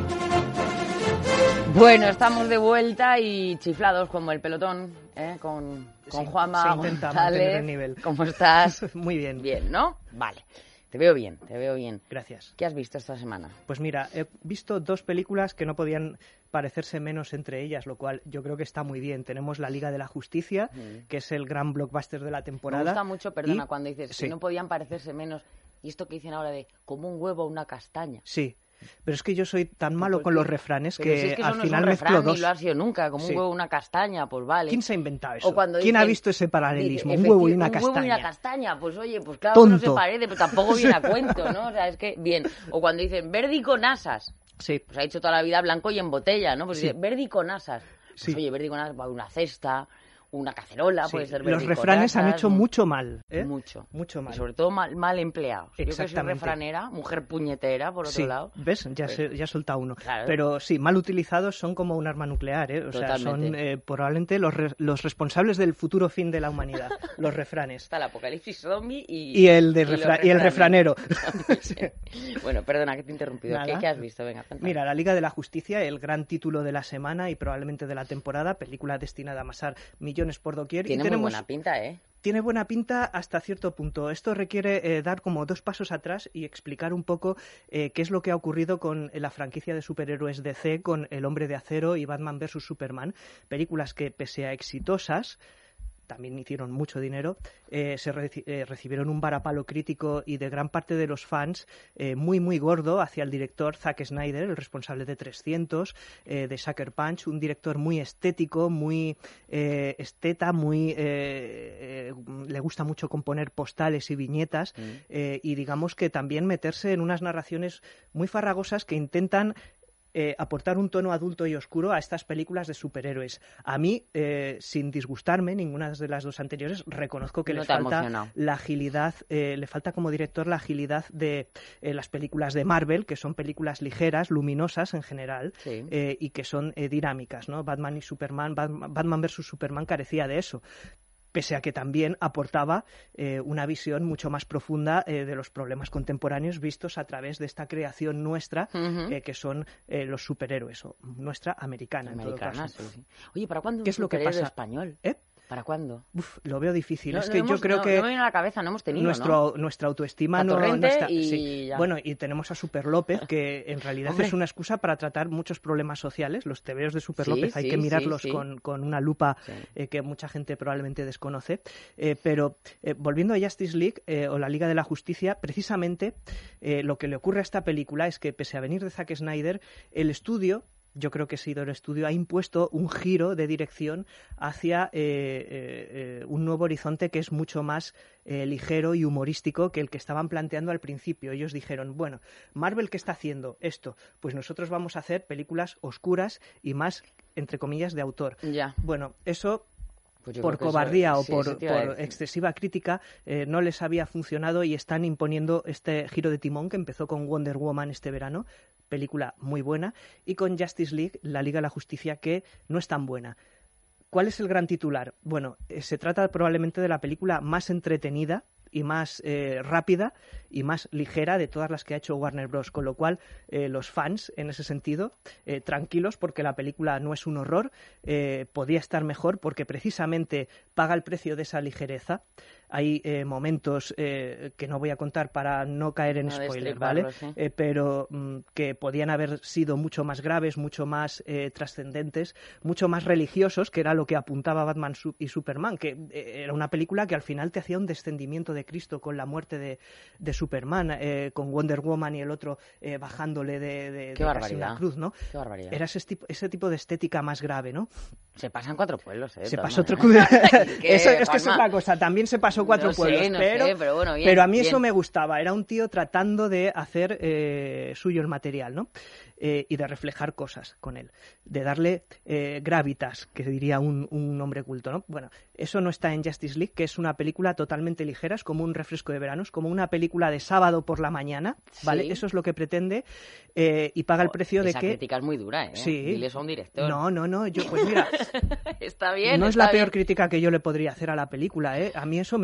Bueno, estamos de vuelta y chiflados como el pelotón, ¿eh? con, con Sí, Juanma se intenta González. mantener el nivel. ¿Cómo estás? Muy bien. Bien, ¿no? Vale. Te veo bien, te veo bien. Gracias. ¿Qué has visto esta semana? Pues mira, he visto dos películas que no podían parecerse menos entre ellas, lo cual yo creo que está muy bien. Tenemos La Liga de la Justicia, Mm. que es el gran blockbuster de la temporada. Me gusta mucho, perdona, y- cuando dices sí. que no podían parecerse menos. Y esto que dicen ahora de como un huevo o una castaña. Sí, pero es que yo soy tan malo con los refranes Pero que, si es que eso al no es final un mezclo refrán, dos. ni lo ha sido nunca, como Sí. un huevo o una castaña, pues vale. ¿Quién se ha inventado eso? O cuando ¿Quién ha dicen- visto ese paralelismo? Dice, Un huevo y una efecti- Un huevo y castaña. una castaña, pues oye, pues claro que no se Tonto. parece, pero tampoco viene a cuento, ¿no? O sea, es que, bien. O cuando dicen Verdi con asas. Sí. Pues ha dicho toda la vida blanco y en botella, ¿no? Pues Sí. dice Verdi con asas. Pues Sí. oye, Verdi con asas, va una cesta, una cacerola, Sí, puede ser los Verdi con refranes han asas, hecho ¿no? mucho mal, ¿eh? Mucho. Mucho mal. Y sobre todo mal, mal empleados. Yo que soy Exactamente. refranera, mujer puñetera, por otro Sí, lado. ¿ves? Ya, Pues- se, ya he soltado uno. Claro. Pero sí, mal utilizados son como un arma nuclear, ¿eh? O sea, son Totalmente. eh, probablemente los, re- los responsables del futuro fin de la humanidad, los refranes. Está el apocalipsis zombie y... Y el, de y los refra- y el refranes. refranero. Bueno, perdona que te he interrumpido. ¿Qué, Nada. qué has visto? Venga, cuéntame. Mira, La Liga de la Justicia, el gran título de la semana y probablemente de la temporada, película destinada a amasar millones por doquier. Tiene y tenemos... muy buena pinta, ¿eh? Tiene buena pinta hasta cierto punto. Esto requiere eh, dar como dos pasos atrás y explicar un poco eh, qué es lo que ha ocurrido con la franquicia de superhéroes D C, con El Hombre de Acero y Batman versus Superman. Películas que, pese a exitosas, también hicieron mucho dinero, eh, se reci- eh, recibieron un varapalo crítico y de gran parte de los fans eh, muy, muy gordo hacia el director Zack Snyder, el responsable de trescientos, eh, de Sucker Punch, un director muy estético, muy eh, esteta, muy eh, eh, le gusta mucho componer postales y viñetas, Mm. eh, y digamos que también meterse en unas narraciones muy farragosas que intentan eh, aportar un tono adulto y oscuro a estas películas de superhéroes. A mí, eh, sin disgustarme, ninguna de las dos anteriores, reconozco que No les te ha falta emocionado. la agilidad, eh, le falta como director la agilidad de eh, las películas de Marvel, que son películas ligeras, luminosas en general, Sí. eh, y que son eh, dinámicas, ¿no? Batman y Superman, Batman, Batman versus Superman carecía de eso, pese a que también aportaba eh, una visión mucho más profunda eh, de los problemas contemporáneos vistos a través de esta creación nuestra, Ujú. eh, que son eh, los superhéroes, o nuestra americana, en Americana, todo caso. sí, sí. Oye, ¿para cuándo un ¿Qué es lo que superhéroe pasa? español? ¿Eh? ¿Para cuándo? Uf, lo veo difícil. No, es no que hemos- yo creo no- que no me viene a la cabeza, no hemos tenido, nuestro, ¿no? nuestra autoestima no, no Torrente está. y sí. ya. Bueno, y tenemos a Super López, que en realidad Hombre. es una excusa para tratar muchos problemas sociales. Los tebeos de Super Sí, López hay sí, que sí, mirarlos sí. Con, con una lupa Sí. eh, que mucha gente probablemente desconoce. Eh, pero eh, volviendo a Justice League eh, o la Liga de la Justicia, precisamente eh, lo que le ocurre a esta película es que, pese a venir de Zack Snyder, el estudio, yo creo que ha sido el estudio, ha impuesto un giro de dirección hacia eh, eh, eh, un nuevo horizonte que es mucho más eh, ligero y humorístico que el que estaban planteando al principio. Ellos dijeron, bueno, Marvel, ¿qué está haciendo? Esto. Pues nosotros vamos a hacer películas oscuras y más, entre comillas, de autor. Ya. Bueno, eso... Pues yo por creo que cobardía eso- o sí, por, eso te iba a por decir. excesiva crítica eh, no les había funcionado y están imponiendo este giro de timón que empezó con Wonder Woman este verano, película muy buena, y con Justice League, la Liga de la Justicia, que no es tan buena. ¿Cuál es el gran titular? Bueno, eh, se trata probablemente de la película más entretenida y más eh, rápida y más ligera de todas las que ha hecho Warner Bros. Con lo cual, eh, los fans, en ese sentido, eh, tranquilos porque la película no es un horror, eh, podía estar mejor porque precisamente paga el precio de esa ligereza. Hay eh, momentos eh, que no voy a contar para no caer en No spoiler, ¿vale? destriparlos, ¿eh? Eh, pero mm, que podían haber sido mucho más graves, mucho más eh, trascendentes, mucho más religiosos, que era lo que apuntaba Batman su- y Superman, que eh, era una película que al final te hacía un descendimiento de Cristo con la muerte de, de Superman, eh, con Wonder Woman y el otro eh, bajándole de, de, Qué de casi barbaridad. una cruz, ¿no? Qué barbaridad. Era ese tipo, ese tipo de estética más grave, ¿no? Se pasan cuatro pueblos, ¿eh? de Se todas pasó otro maneras. ¿Qué, eso es que es Juanma? otra cosa. También se pasó cuatro No sé, pueblos, no pero, sé, pero bueno, bien, pero a mí bien. eso me gustaba. Era un tío tratando de hacer eh, suyo el material, ¿no? Eh, y de reflejar cosas con él, de darle eh, gravitas, que diría un, un hombre culto, ¿no? Bueno, eso no está en Justice League, que es una película totalmente ligera, es como un refresco de verano, es como una película de sábado por la mañana, ¿vale? Sí. Eso es lo que pretende eh, y paga el precio de Esa que... crítica es muy dura, ¿eh? Sí. Dile eso a un director. No, no, no, yo pues mira... Está bien, No es está la peor bien. crítica que yo le podría hacer a la película, ¿eh? A mí eso me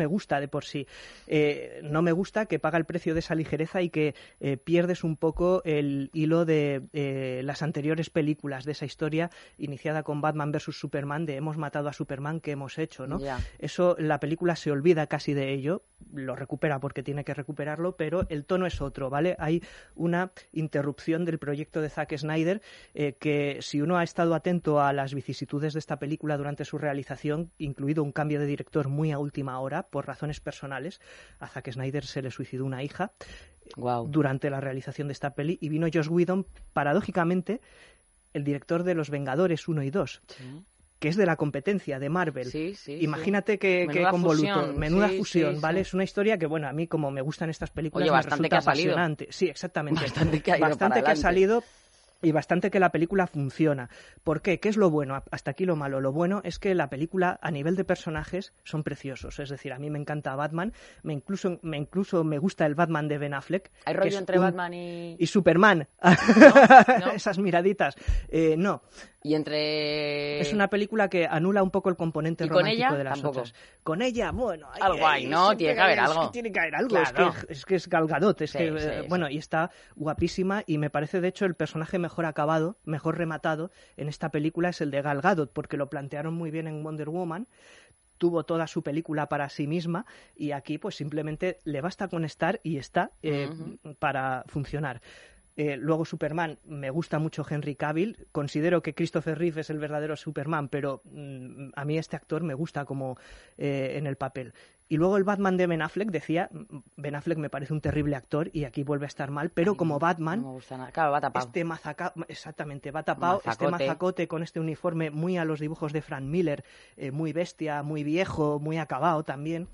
me gusta de por sí. Eh, no me gusta que paga el precio de esa ligereza y que eh, pierdes un poco el hilo de eh, las anteriores películas, de esa historia iniciada con Batman versus Superman, de hemos matado a Superman, ¿qué hemos hecho? ¿no? Ya. Eso, la película se olvida casi de ello, lo recupera porque tiene que recuperarlo, pero el tono es otro, ¿vale? Hay una interrupción del proyecto de Zack Snyder eh, que, si uno ha estado atento a las vicisitudes de esta película durante su realización, incluido un cambio de director muy a última hora por razones personales, a Zack Snyder se le suicidó una hija wow. durante la realización de esta peli, y vino Joss Whedon, paradójicamente el director de Los Vengadores uno y dos, sí. que es de la competencia de Marvel. Sí, sí, Imagínate sí. que, que convoluto, fusión. menuda sí, fusión, sí, ¿vale? sí. Es una historia que, bueno, a mí como me gustan estas películas, Oye, me bastante resulta que ha salido. apasionante. Sí, exactamente. Bastante que ha ido Bastante para que ha adelante. salido. Y bastante que la película funciona. ¿Por qué? ¿Qué es lo bueno? Hasta aquí lo malo. Lo bueno es que la película, a nivel de personajes, son preciosos. Es decir, a mí me encanta Batman, me incluso me, incluso me gusta el Batman de Ben Affleck. ¿Hay que rollo es entre un... Batman y...? y Superman? ¿No? ¿No? Esas miraditas. Eh, no. Y entre... Es una película que anula un poco el componente ¿Y con romántico ella? de las Tampoco. otras. Con ella, bueno... Ay, algo hay, ay, ¿no? Tiene que haber es algo. Que tiene que haber algo. Claro. Es, que, es que es Gal Gadot. Es sí, que, sí, eh, sí. bueno, y está guapísima, y me parece, de hecho, el personaje mejor acabado, mejor rematado en esta película es el de Gal Gadot, porque lo plantearon muy bien en Wonder Woman. Tuvo toda su película para sí misma, y aquí pues simplemente le basta con estar y está eh, uh-huh. para funcionar. Eh, luego Superman, me gusta mucho Henry Cavill, considero que Christopher Reeve es el verdadero Superman, pero mm, a mí este actor me gusta como eh, en el papel. Y luego el Batman de Ben Affleck, decía, Ben Affleck me parece un terrible actor y aquí vuelve a estar mal, pero Ay, como Batman, no me gusta nada. Claro, va tapado. Este mazaca, exactamente, va tapado, mazacote. este mazacote con este uniforme muy a los dibujos de Frank Miller, eh, muy bestia, muy viejo, muy acabado también.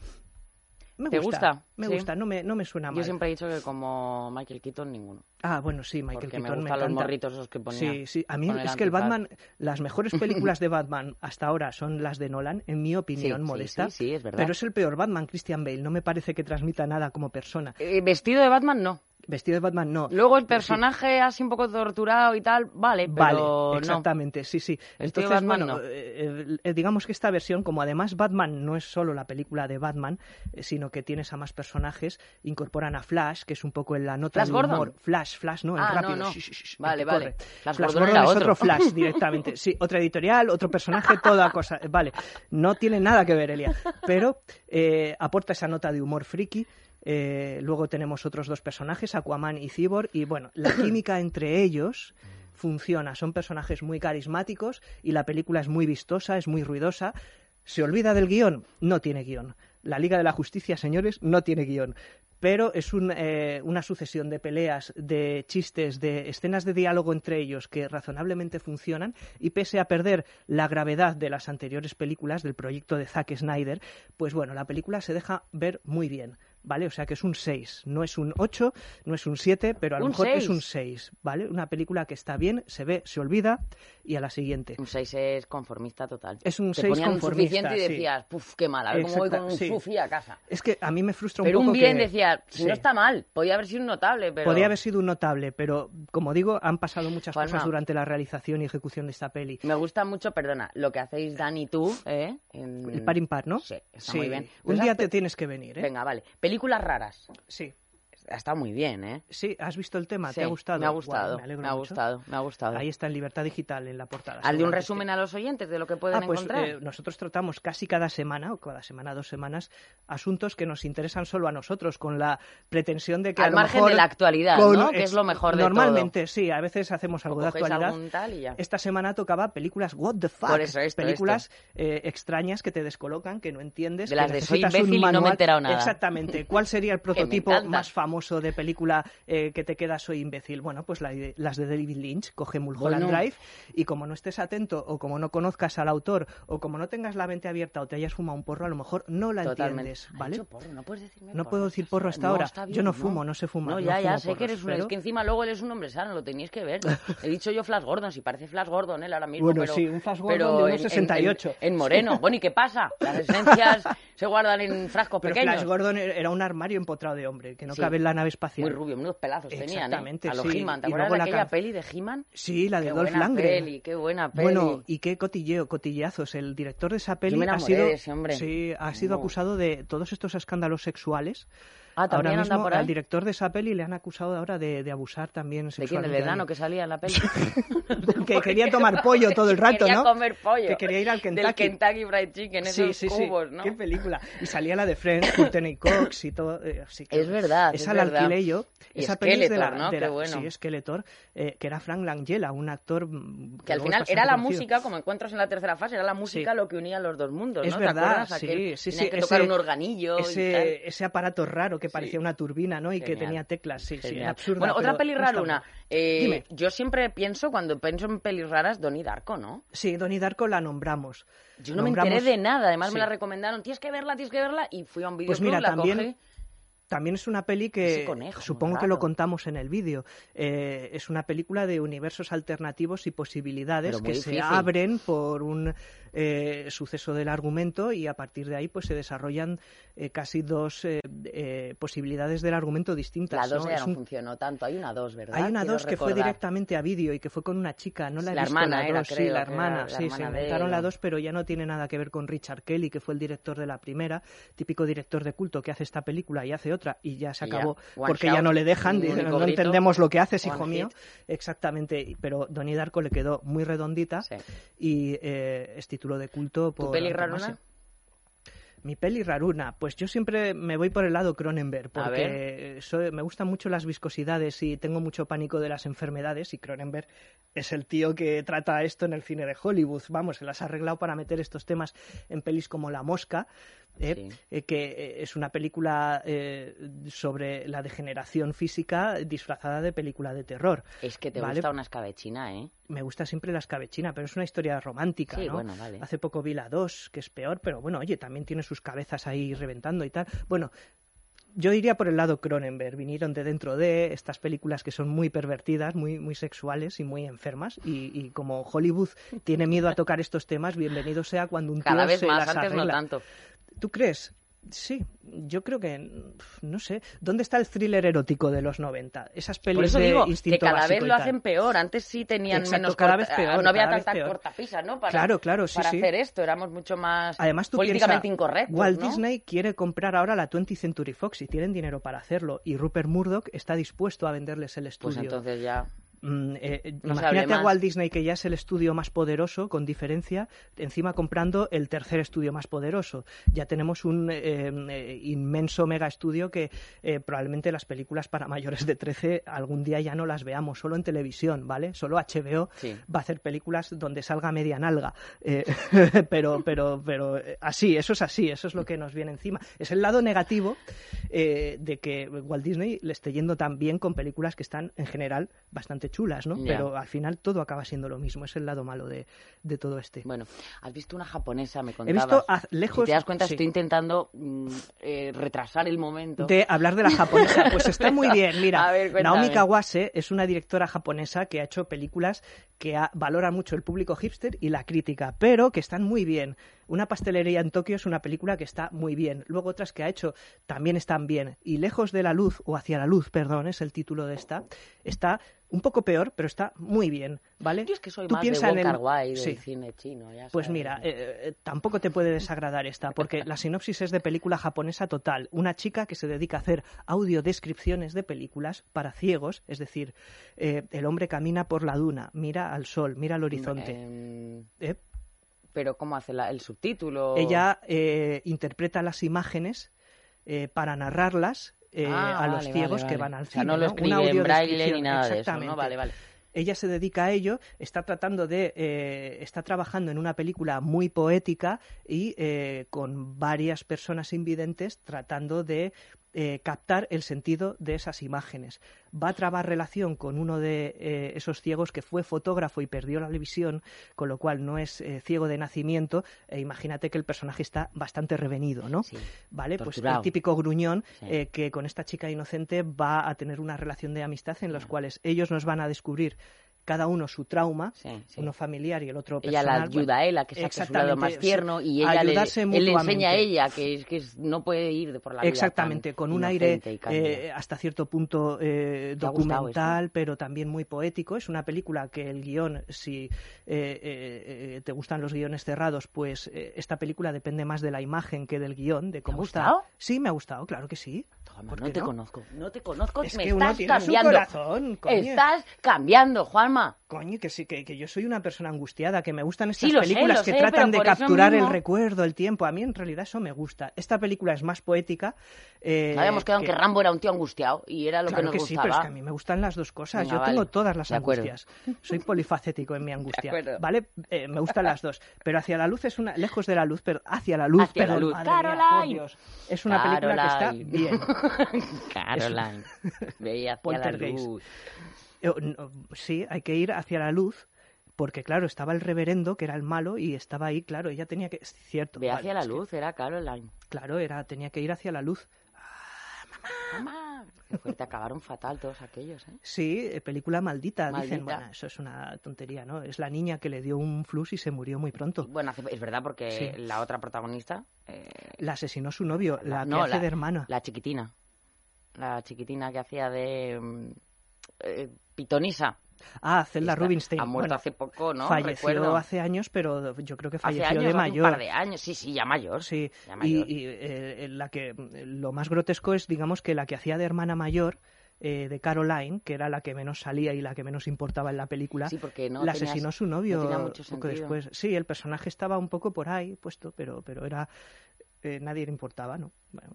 Me ¿Te gusta? gusta? Me ¿Sí? gusta, no me, no me suena mal. Yo siempre he dicho que como Michael Keaton, ninguno. Ah, bueno, sí, Michael Porque Keaton me me gustan encanta. los morritos esos que ponía. Sí, sí, a mí con es que el antifaz. Batman, las mejores películas de Batman hasta ahora son las de Nolan, en mi opinión Sí, sí, modesta. sí, sí, es verdad. Pero es el peor Batman, Christian Bale, no me parece que transmita nada como persona. Eh, vestido de Batman, no. Vestido de Batman, no. Luego el personaje sí. así un poco torturado y tal, vale, pero vale, no. exactamente, sí, sí. Vestido Entonces, de Batman, bueno, no. eh, eh, digamos que esta versión, como además Batman no es solo la película de Batman, eh, sino que tienes a más personajes, incorporan a Flash, que es un poco en la nota ¿Flash de Gordon? humor. Flash, Flash, no, el ah, rápido. No, no. Shh, shh, shh, vale, vale. vale. Flash, Flash Gordon era es otro. otro Flash directamente. Sí, otra editorial, otro personaje, toda cosa. Vale, no tiene nada que ver, Elia. Pero eh, aporta esa nota de humor friki. Eh, luego tenemos otros dos personajes, Aquaman y Cyborg, y bueno, la química entre ellos funciona, son personajes muy carismáticos y la película es muy vistosa, es muy ruidosa. ¿Se olvida del guión? No tiene guión. La Liga de la Justicia, señores, no tiene guión. Pero es un, eh, una sucesión de peleas, de chistes, de escenas de diálogo entre ellos que razonablemente funcionan, y pese a perder la gravedad de las anteriores películas del proyecto de Zack Snyder, pues bueno, la película se deja ver muy bien. ¿Vale? O sea que es un seis, no es un ocho, no es un siete, pero a lo ¿Un mejor seis? Es un seis, ¿vale? Una película que está bien, se ve, se olvida y a la siguiente. Un seis es conformista total. Es un Te seis ponían conformista, un suficiente y sí. decías, puf, qué mal, a ver cómo voy Exacta, con un sí. sufi a casa. Es que a mí me frustra un Pero poco un bien que... decías, sí. no está mal, podía haber sido un notable, pero... Podía haber sido un notable, pero como digo, han pasado muchas Pues cosas no. durante la realización y ejecución de esta peli. Me gusta mucho, perdona, lo que hacéis Dan y tú, ¿eh? En... El par impar, ¿no? Sí, está sí. muy bien. Un Pues día hazte- te tienes que venir, ¿eh? Venga, vale. Películas raras. Sí. Ha estado muy bien, ¿eh? Sí, ¿has visto el tema? Sí, ¿Te ha gustado? me ha gustado, Guau, me alegro me ha mucho. gustado, me ha gustado. Ahí está en Libertad Digital, en la portada. Hazle un seguramente. resumen a los oyentes de lo que pueden Ah, pues encontrar. eh, nosotros tratamos casi cada semana, o cada semana, dos semanas, asuntos que nos interesan solo a nosotros, con la pretensión de que Al a lo margen mejor de la actualidad, con- ¿no? Que es lo mejor de Normalmente, sí, a veces hacemos algo O de cogéis actualidad. algún tal y ya. Esta semana tocaba películas what the fuck, Por eso, esto, películas eh, extrañas que te descolocan, que no entiendes, De que las de soy necesitas un imbécil y no me he manual. enterado nada. Exactamente. ¿Cuál sería el prototipo encanta. más famoso de película eh, que te queda soy imbécil? Bueno, pues la de- las de David Lynch, coge Mulholland Bueno. Drive, y como no estés atento, o como no conozcas al autor, o como no tengas la mente abierta, o te hayas fumado un porro, a lo mejor no la Totalmente. entiendes, Ha ¿vale? dicho porro, no puedes decirme No porro. puedo decir porro hasta No, ahora. está bien, Yo no ¿no? fumo, no sé fumar. No, ya, ya, fumo sé que porros, eres un... pero- Es que encima luego eres un hombre sano, lo tenéis que ver. He dicho yo Flash Gordon, si parece Flash Gordon él ahora mismo, Bueno, pero... sí, un Flash Gordon pero de unos en- en- sesenta y ocho. En, en moreno. Bueno, ¿y qué pasa? Las esencias se guardan en frascos Pero pequeños. Flash Gordon era un armario empotrado de hombre, que no Sí, cabe en la nave espacial. Muy rubio, unos pelazos tenían, ¿eh? Exactamente, A los sí. He-Man. ¿Te Y acuerdas luego de la aquella ca- peli de He-Man? Sí, la de Qué Dolph buena Lundgren. peli, qué buena peli. Bueno, y qué cotilleo, cotilleazos. El director de esa peli Yo me ha enamoré sido, de ese hombre. sí, ha sido No. acusado de todos estos escándalos sexuales. Ah, ¿también Ahora anda mismo por ahí? al director de esa peli le han acusado ahora de, de abusar también ¿De quién? sexualmente. ¿Del enano que salía en la peli? Que quería tomar pollo todo el rato, quería ¿no? comer pollo. Que quería ir al Kentucky. Del Kentucky Fried Chicken, Sí, esos sí, sí. cubos, ¿no? Qué película. Y salía la de Friends, Courtney Cox y todo. Eh, así que Es verdad, Esa es la verdad. alquilé yo. Y Esa peli es de la, Skeletor, ¿no? de Qué la- bueno. Sí, Skeletor, eh, que era Frank Langella, un actor mm, Que al luego es final bastante era la conocido. música, como encuentros en la tercera fase, era la música Sí. lo que unía los dos mundos, ¿no? Es ¿Te verdad, acuerdas? sí, Aquel- sí, sí. tenían que tocar ese- un organillo y tal. ese, ese aparato raro que parecía Sí. una turbina, ¿no? Y que Genial. tenía teclas, sí, sí, Genial. era absurda. Bueno, otra pero peli no está raruna. mal. Eh, Dime. yo siempre pienso, cuando pienso en pelis raras, Donnie Darko, ¿no? Sí, Donnie Darko la nombramos. Yo no Nombramos- me enteré de nada, además Sí. me la recomendaron, tienes que verla, tienes que verla, y fui a un Pues videoclub, mira, la también, cogí. también es una peli Ese que conejo, supongo que raro. lo contamos en el vídeo. Eh, es una película de universos alternativos y posibilidades Pero muy que se difícil. abren por un eh, suceso del argumento y a partir de ahí pues se desarrollan eh, casi dos eh, eh, posibilidades del argumento distintas. La dos ¿no? ya Es no un- funcionó tanto, hay una dos, ¿verdad? Hay una Quiero dos que fue recordar. directamente a vídeo y que fue con una chica, no la he La visto hermana la era, dos, sí, creo, la que era hermana, la sí, se hermana de inventaron él, la ¿no? dos, pero ya no tiene nada que ver con Richard Kelly, que fue el director de la primera, típico director de culto que hace esta película y hace otra y ya se Y ya, acabó one porque shot, ya no le dejan, un dicen, único no grito, entendemos lo que haces, one hijo mío. hit. Exactamente, pero Donnie Darko le quedó muy redondita y eh, es título de culto por ¿Tu peli antonomasia. raruna? Mi peli raruna, pues yo siempre me voy por el lado Cronenberg, A porque soy- me gustan mucho las viscosidades y tengo mucho pánico de las enfermedades y Cronenberg es el tío que trata esto en el cine de Hollywood. Vamos, se las ha arreglado para meter estos temas en pelis como La Mosca, eh, eh, que eh, es una película eh, sobre la degeneración física disfrazada de película de terror. Es que te ¿vale? gusta una escabechina, ¿eh? Me gusta siempre la escabechina, pero es una historia romántica, Sí, ¿no? bueno, vale. Hace poco vi la dos, que es peor, pero bueno, oye, también tiene sus cabezas ahí reventando y tal. Bueno, yo iría por el lado Cronenberg, vinieron de dentro de estas películas que son muy pervertidas, muy, muy sexuales y muy enfermas, y, y como Hollywood tiene miedo a tocar estos temas, bienvenido sea cuando un tío Cada vez se más, las antes no arregla. tanto. ¿Tú crees? Sí, yo creo que, no sé, ¿dónde está el thriller erótico de los noventa? Esas pelis Por eso de digo instinto que cada básico vez y lo tal. hacen peor. Antes sí tenían Exacto, menos cada corta- vez peor, no había cada vez tantas peor. cortapisas, ¿no? Para, Claro, claro, sí, para sí. hacer esto éramos mucho más Además, tú políticamente piensa, incorrectos, Walt ¿no? Disney quiere comprar ahora la twentieth Century Fox y tienen dinero para hacerlo. Y Rupert Murdoch está dispuesto a venderles el estudio. Pues entonces ya... Mm, eh, No se hable imagínate a más. Walt Disney, que ya es el estudio más poderoso, con diferencia, encima comprando el tercer estudio más poderoso. Ya tenemos un eh, eh, inmenso mega estudio que eh, probablemente las películas para mayores de trece algún día ya no las veamos, solo en televisión, ¿vale? Solo H B O Sí. va a hacer películas donde salga media nalga. Eh, pero, pero, pero eh, así, eso es así, eso es lo que nos viene encima. Es el lado negativo eh, de que Walt Disney le esté yendo tan bien con películas que están en general bastante chulas, ¿no? Ya. Pero al final todo acaba siendo lo mismo, es el lado malo de, de todo este. Bueno, has visto una japonesa, me He contabas. visto a lejos... Si te das cuenta, sí, estoy intentando mm, eh, retrasar el momento. de hablar de la japonesa. Pues está muy bien, mira. A ver, cuéntame. Naomi Kawase es una directora japonesa que ha hecho películas que ha- valora mucho el público hipster y la crítica, pero que están muy bien. Una pastelería en Tokio es una película que está muy bien. Luego otras que ha hecho también están bien. Y Lejos de la luz, o Hacia la luz, perdón, es el título de esta, está un poco peor, pero está muy bien, ¿vale? Yo es que soy Tú más de piensa en Wong el- Kar-wai, del Sí. cine chino. Ya Pues sabes. mira, eh, eh, tampoco te puede desagradar esta, porque la sinopsis es de película japonesa total. Una chica que se dedica a hacer audiodescripciones de películas para ciegos, es decir, eh, el hombre camina por la duna, mira al sol, mira al horizonte. Em, ¿Eh? Pero ¿cómo hace la- el subtítulo? Ella eh, interpreta las imágenes eh, para narrarlas eh, Ah, a los vale, ciegos vale, que vale. van al O sea, cine. no lo Una escribe en braille audiodescripción, ni nada de eso, ¿no? exactamente. Vale, vale. Ella se dedica a ello, está tratando de, eh, está trabajando en una película muy poética y eh, con varias personas invidentes tratando de eh, captar el sentido de esas imágenes. Va a trabar relación con uno de eh, esos ciegos que fue fotógrafo y perdió la visión, con lo cual no es eh, ciego de nacimiento. E imagínate que el personaje está bastante revenido, ¿no? Sí, ¿Vale? Pues torturado. el típico gruñón Sí. eh, que con esta chica inocente va a tener una relación de amistad en los cuales ellos nos van a descubrir cada uno su trauma, sí, sí. uno familiar y el otro ella personal. Ella la ayuda a él a que saque su lado más tierno sí, y ella le, él le enseña a mutuamente. ella que, que no puede ir por la vida Exactamente, tan con un aire eh, hasta cierto punto eh, documental, pero también muy poético. Es una película que el guión, si eh, eh, te gustan los guiones cerrados, pues eh, esta película depende más de la imagen que del guión, de cómo ¿Te ha está. gustado? Sí, me ha gustado, claro que sí. Toma, no te no? conozco, no te conozco, es me que estás uno tiene cambiando. Su corazón, coño. Estás cambiando, Juanma. Coño, que sí, que, que yo soy una persona angustiada, que me gustan estas sí, películas sé, que sé, tratan de capturar mismo... el recuerdo, el tiempo. A mí en realidad eso me gusta. Esta película es más poética. Eh, Habíamos quedado que... en que Rambo era un tío angustiado y era lo claro que nos que gustaba. Sí, pero es que a mí me gustan las dos cosas. Venga, yo vale. tengo todas las de angustias. Soy polifacético en mi angustia. ¿Vale? Eh, me gustan las dos. Pero Hacia la luz es una... Lejos de la luz, pero Hacia la luz. Hacia pero, la luz. Madre Caroline. Mía, por Dios. Es una Caroline. película que está bien. Caroline. Veía hacia la luz. Sí, hay que ir hacia la luz. Porque, claro, estaba el reverendo, que era el malo, y estaba ahí, claro, ella tenía que... Es cierto. Ve vale, hacia la es luz, que... era Caroline. Claro, era, tenía que ir hacia la luz. Ah, mamá, mamá. Qué fuerte, acabaron fatal todos aquellos, ¿eh? Sí, película maldita, maldita, dicen. Bueno, eso es una tontería, ¿no? Es la niña que le dio un flux y se murió muy pronto. Bueno, es verdad, porque sí. la otra protagonista... Eh... La asesinó su novio, la, la que no, hace la, de hermana. La chiquitina. La chiquitina que hacía de... Eh, pitonisa. Ah, Zelda Esta, Rubinstein. Ha muerto bueno, hace poco, ¿no? Falleció Recuerdo. hace años, pero yo creo que falleció hace años, de mayor. Un par de años, sí, sí, ya mayor. Sí, ya mayor. y, y eh, la que lo más grotesco es, digamos, que la que hacía de hermana mayor eh, de Caroline, que era la que menos salía y la que menos importaba en la película, sí, porque no la tenías, asesinó su novio no mucho poco sentido. después. Sí, el personaje estaba un poco por ahí puesto, pero, pero era eh, nadie le importaba, ¿no? Bueno,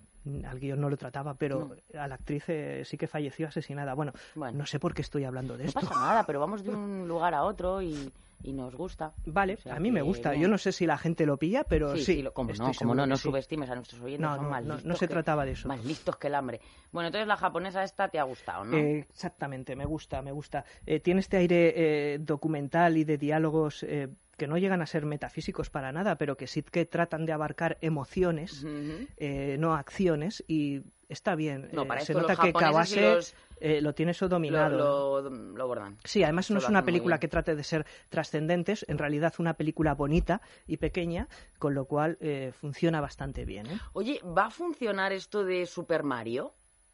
al guión no lo trataba, pero no. a la actriz eh, sí que falleció asesinada. Bueno, bueno, no sé por qué estoy hablando de no esto. No pasa nada, pero vamos de un lugar a otro y, y nos gusta. Vale, o sea, a mí me gusta. Bien. Yo no sé si la gente lo pilla, pero sí. Sí, sí lo, como no, como no, no sí. subestimes a nuestros oyentes, no, son no, más no, listos no se que, trataba de eso. Más listos que el hambre. Bueno, entonces la japonesa esta te ha gustado, ¿no? Eh, exactamente, me gusta, me gusta. Eh, tiene este aire eh, documental y de diálogos... Eh, que no llegan a ser metafísicos para nada, pero que sí que tratan de abarcar emociones, uh-huh. eh, no acciones, y está bien. No, para eh, se esto nota los que Kawase los... eh, lo tiene eso dominado. Lo, lo, lo bordan. Sí, además no es una película que trate de ser trascendentes, en realidad una película bonita y pequeña, con lo cual eh, funciona bastante bien. ¿eh? Oye, ¿va a funcionar esto de Super Mario?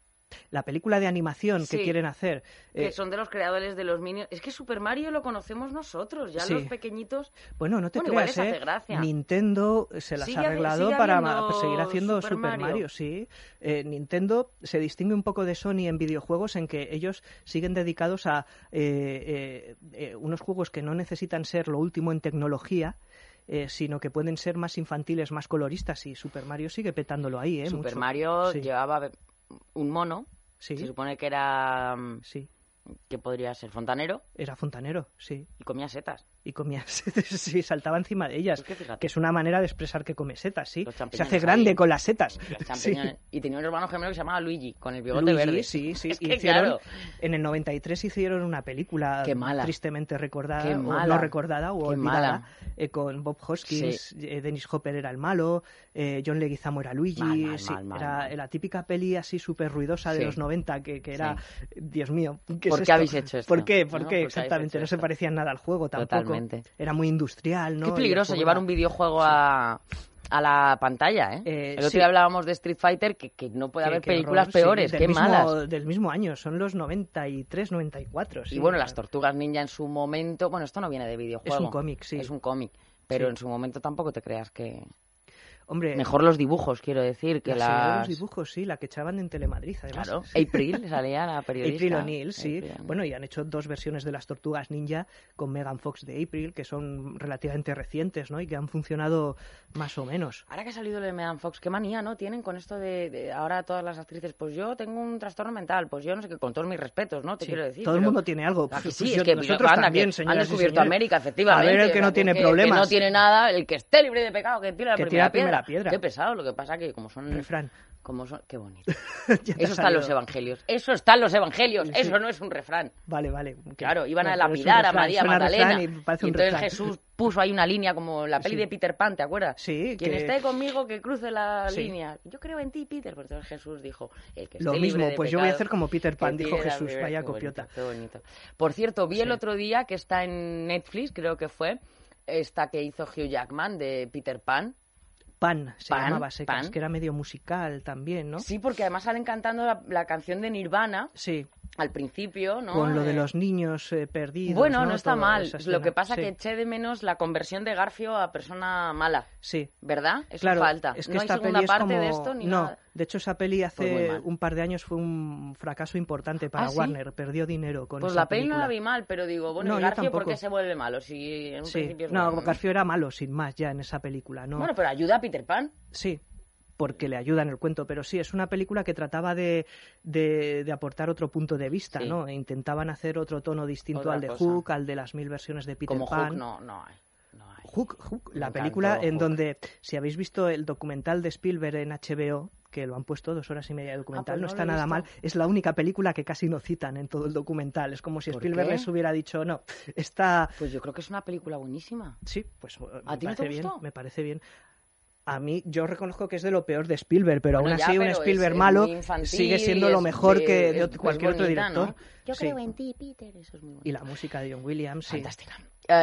La película de animación sí, que quieren hacer. Que eh, son de los creadores de los Minions. Es que Super Mario lo conocemos nosotros, ya sí. los pequeñitos. Bueno, no te bueno, creas, igual les eh, hace gracia. Nintendo se las sigue, ha arreglado sigue para habiendo seguir haciendo Super, Super Mario. Mario, sí. Eh, Nintendo se distingue un poco de Sony en videojuegos en que ellos siguen dedicados a eh, eh, eh, unos juegos que no necesitan ser lo último en tecnología. Eh, sino que pueden ser más infantiles, más coloristas, y Super Mario sigue petándolo ahí, ¿eh? Super Mucho. Mario sí. llevaba un mono. Sí. Se supone que era... Sí. Que podría ser fontanero. Era fontanero, sí. Y comía setas. Y comía setas, sí, saltaba encima de ellas. Es que, que es una manera de expresar que come setas, sí. Se hace grande ahí, con las setas. Sí. Y tenía un hermano gemelo que se llamaba Luigi, con el bigote Luigi, verde. Sí, sí. Es que, hicieron, claro. En el noventa y tres hicieron una película Qué mala. tristemente recordada, Qué o mala. no recordada, o Qué olvidada, eh, con Bob Hoskins, sí. eh, Dennis Hopper era el malo, eh, John Leguizamo era Luigi. Mal, mal, sí, mal, mal, era mal. la típica peli así súper ruidosa de sí. los noventa, que, que era, sí. Dios mío, ¿qué ¿Por es qué esto? habéis hecho esto? ¿Por qué? ¿Por ¿No? qué? ¿Por qué Exactamente, no se parecían nada al juego tampoco. Totalmente. Era muy industrial, ¿no? Qué peligroso llevar era... un videojuego sí. a... a la pantalla, ¿eh? eh El otro sí. día hablábamos de Street Fighter, que, que no puede que, haber que películas horror, peores, sí, qué mismo, malas. Del mismo año, son los noventa y tres, noventa y cuatro. Sí, y bueno, claro. las Tortugas Ninja en su momento... Bueno, esto no viene de videojuego. Es un cómic, sí. Es un cómic, pero sí. en su momento tampoco te creas que... Hombre, mejor los dibujos, quiero decir, que la las... los dibujos, sí, la que echaban en Telemadrid, además. Claro, sí. April, salía la periodista. April O'Neil, sí. April. Bueno, y han hecho dos versiones de las Tortugas Ninja con Megan Fox de April, que son relativamente recientes, ¿no? Y que han funcionado más o menos. Ahora que ha salido lo de Megan Fox, qué manía, ¿no? Tienen con esto de, de ahora todas las actrices, pues yo tengo un trastorno mental, pues yo no sé qué, con todos mis respetos, ¿no? Te sí, quiero decir. todo pero... el mundo tiene algo. Ah, que pues, sí, pues es que nosotros anda, también, que señoras han descubierto y señores. América, efectivamente. A ver el que no que, tiene que, problemas. Que no tiene nada, el que esté libre de pecado, que tire la, que primera, tira la primera piedra. piedra. Qué pesado, lo que pasa que como son... Refrán. Como son... Qué bonito. Eso está en los evangelios. Eso está en los evangelios. Sí. Eso no es un refrán. Vale, vale. Claro, iban a lapidar a María Magdalena. Y, y entonces Jesús puso ahí una línea como la peli sí. de Peter Pan, ¿te acuerdas? Sí. Quien que... esté conmigo que cruce la sí. línea. Yo creo en ti, Peter. Pues entonces Jesús dijo... El que esté Lo mismo, libre de pues pecado, yo voy a hacer como Peter Pan, dijo Jesús. Libre. Vaya qué copiota. Bonito, qué bonito. Por cierto, vi sí. el otro día que está en Netflix, creo que fue, esta que hizo Hugh Jackman de Peter Pan. Pan, se Pan, llamaba secas, Pan. que era medio musical también, ¿no? Sí, porque además salen cantando la, la canción de Nirvana. Sí. Al principio, ¿no? Con lo de eh... los niños eh, perdidos. Bueno, no, no está Todo mal. Lo que pasa sí. que eché de menos la conversión de Garfio a persona mala. Sí. ¿Verdad? Eso claro, falta. Es que no esta hay segunda peli es parte como... de esto ni no, nada. De hecho, esa peli hace pues un par de años fue un fracaso importante para ¿Ah, sí? Warner. Perdió dinero con pues esa la peli película. no la vi mal, pero digo, bueno, no, ¿y Garfio por qué se vuelve malo? Si en un sí. principio es No, bueno. Garfio era malo, sin más, ya en esa película. ¿no? Bueno, pero ayuda a Peter Pan. Sí. Porque le ayuda en el cuento, pero sí, es una película que trataba de, de, de aportar otro punto de vista, sí. ¿no? E intentaban hacer otro tono distinto Otra al de cosa. Hook, al de las mil versiones de Peter Como Pan. Hook no, no hay. No hay. Hook, Hook, la película en Hook. Donde, si habéis visto el documental de Spielberg en H B O, que lo han puesto dos horas y media de documental, ah, pues no, no está nada mal, es la única película que casi no citan en todo el documental, es como si Spielberg qué? les hubiera dicho, no, está... Pues yo creo que es una película buenísima. Sí, pues ¿A me ti parece no te bien, gustó? me parece bien. A mí, yo reconozco que es de lo peor de Spielberg, pero bueno, aún ya, así pero un Spielberg es, malo es infantil, sigue siendo lo mejor de, que de es, cualquier es bonita, otro director. ¿no? Yo sí. creo en ti, Peter, eso es muy bonito. Y la música de John Williams, sí. Fantástica.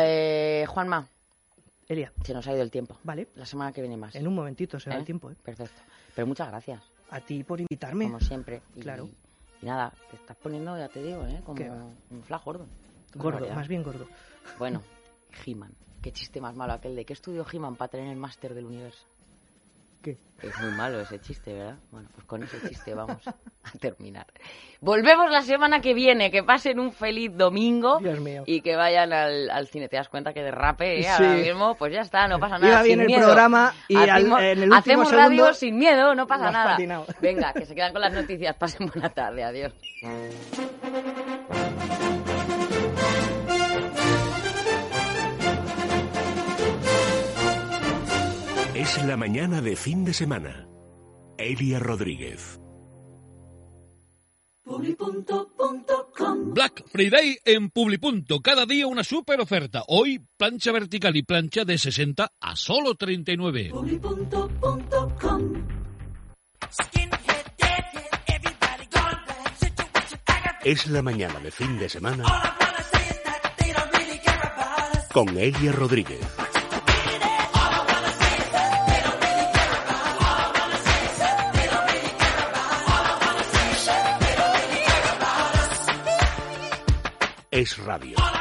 Eh, Juanma. Elia. Se nos ha ido el tiempo. Vale. La semana que viene más. En un momentito se va ¿Eh? el tiempo. ¿eh? Perfecto. Pero muchas gracias. A ti por invitarme. Como siempre. Y, claro. Y nada, te estás poniendo, ya te digo, ¿eh? Como un flash gordo. Gordo, más bien gordo. Bueno, He-Man. Qué chiste más malo aquel de ¿qué estudió He-Man para tener el máster del universo? ¿Qué? Es muy malo ese chiste, ¿verdad? Bueno, pues con ese chiste vamos a terminar. Volvemos la semana que viene. Que pasen un feliz domingo. Dios mío. Y que vayan al, al cine. Te das cuenta que derrape, ¿eh? Sí. Ahora mismo, pues ya está, no pasa nada. Iba bien sin el miedo. programa y hacemos, al, en el último hacemos segundo radio sin miedo, no pasa nada. Patinado. Venga, que se quedan con las noticias. Pasen buena tarde. Adiós. Es la mañana de fin de semana. Elia Rodríguez. Black Friday en Publipunto. Cada día una super oferta. Hoy, plancha vertical y plancha de sesenta a solo treinta y nueve. Es la mañana de fin de semana con Elia Rodríguez. Es radio.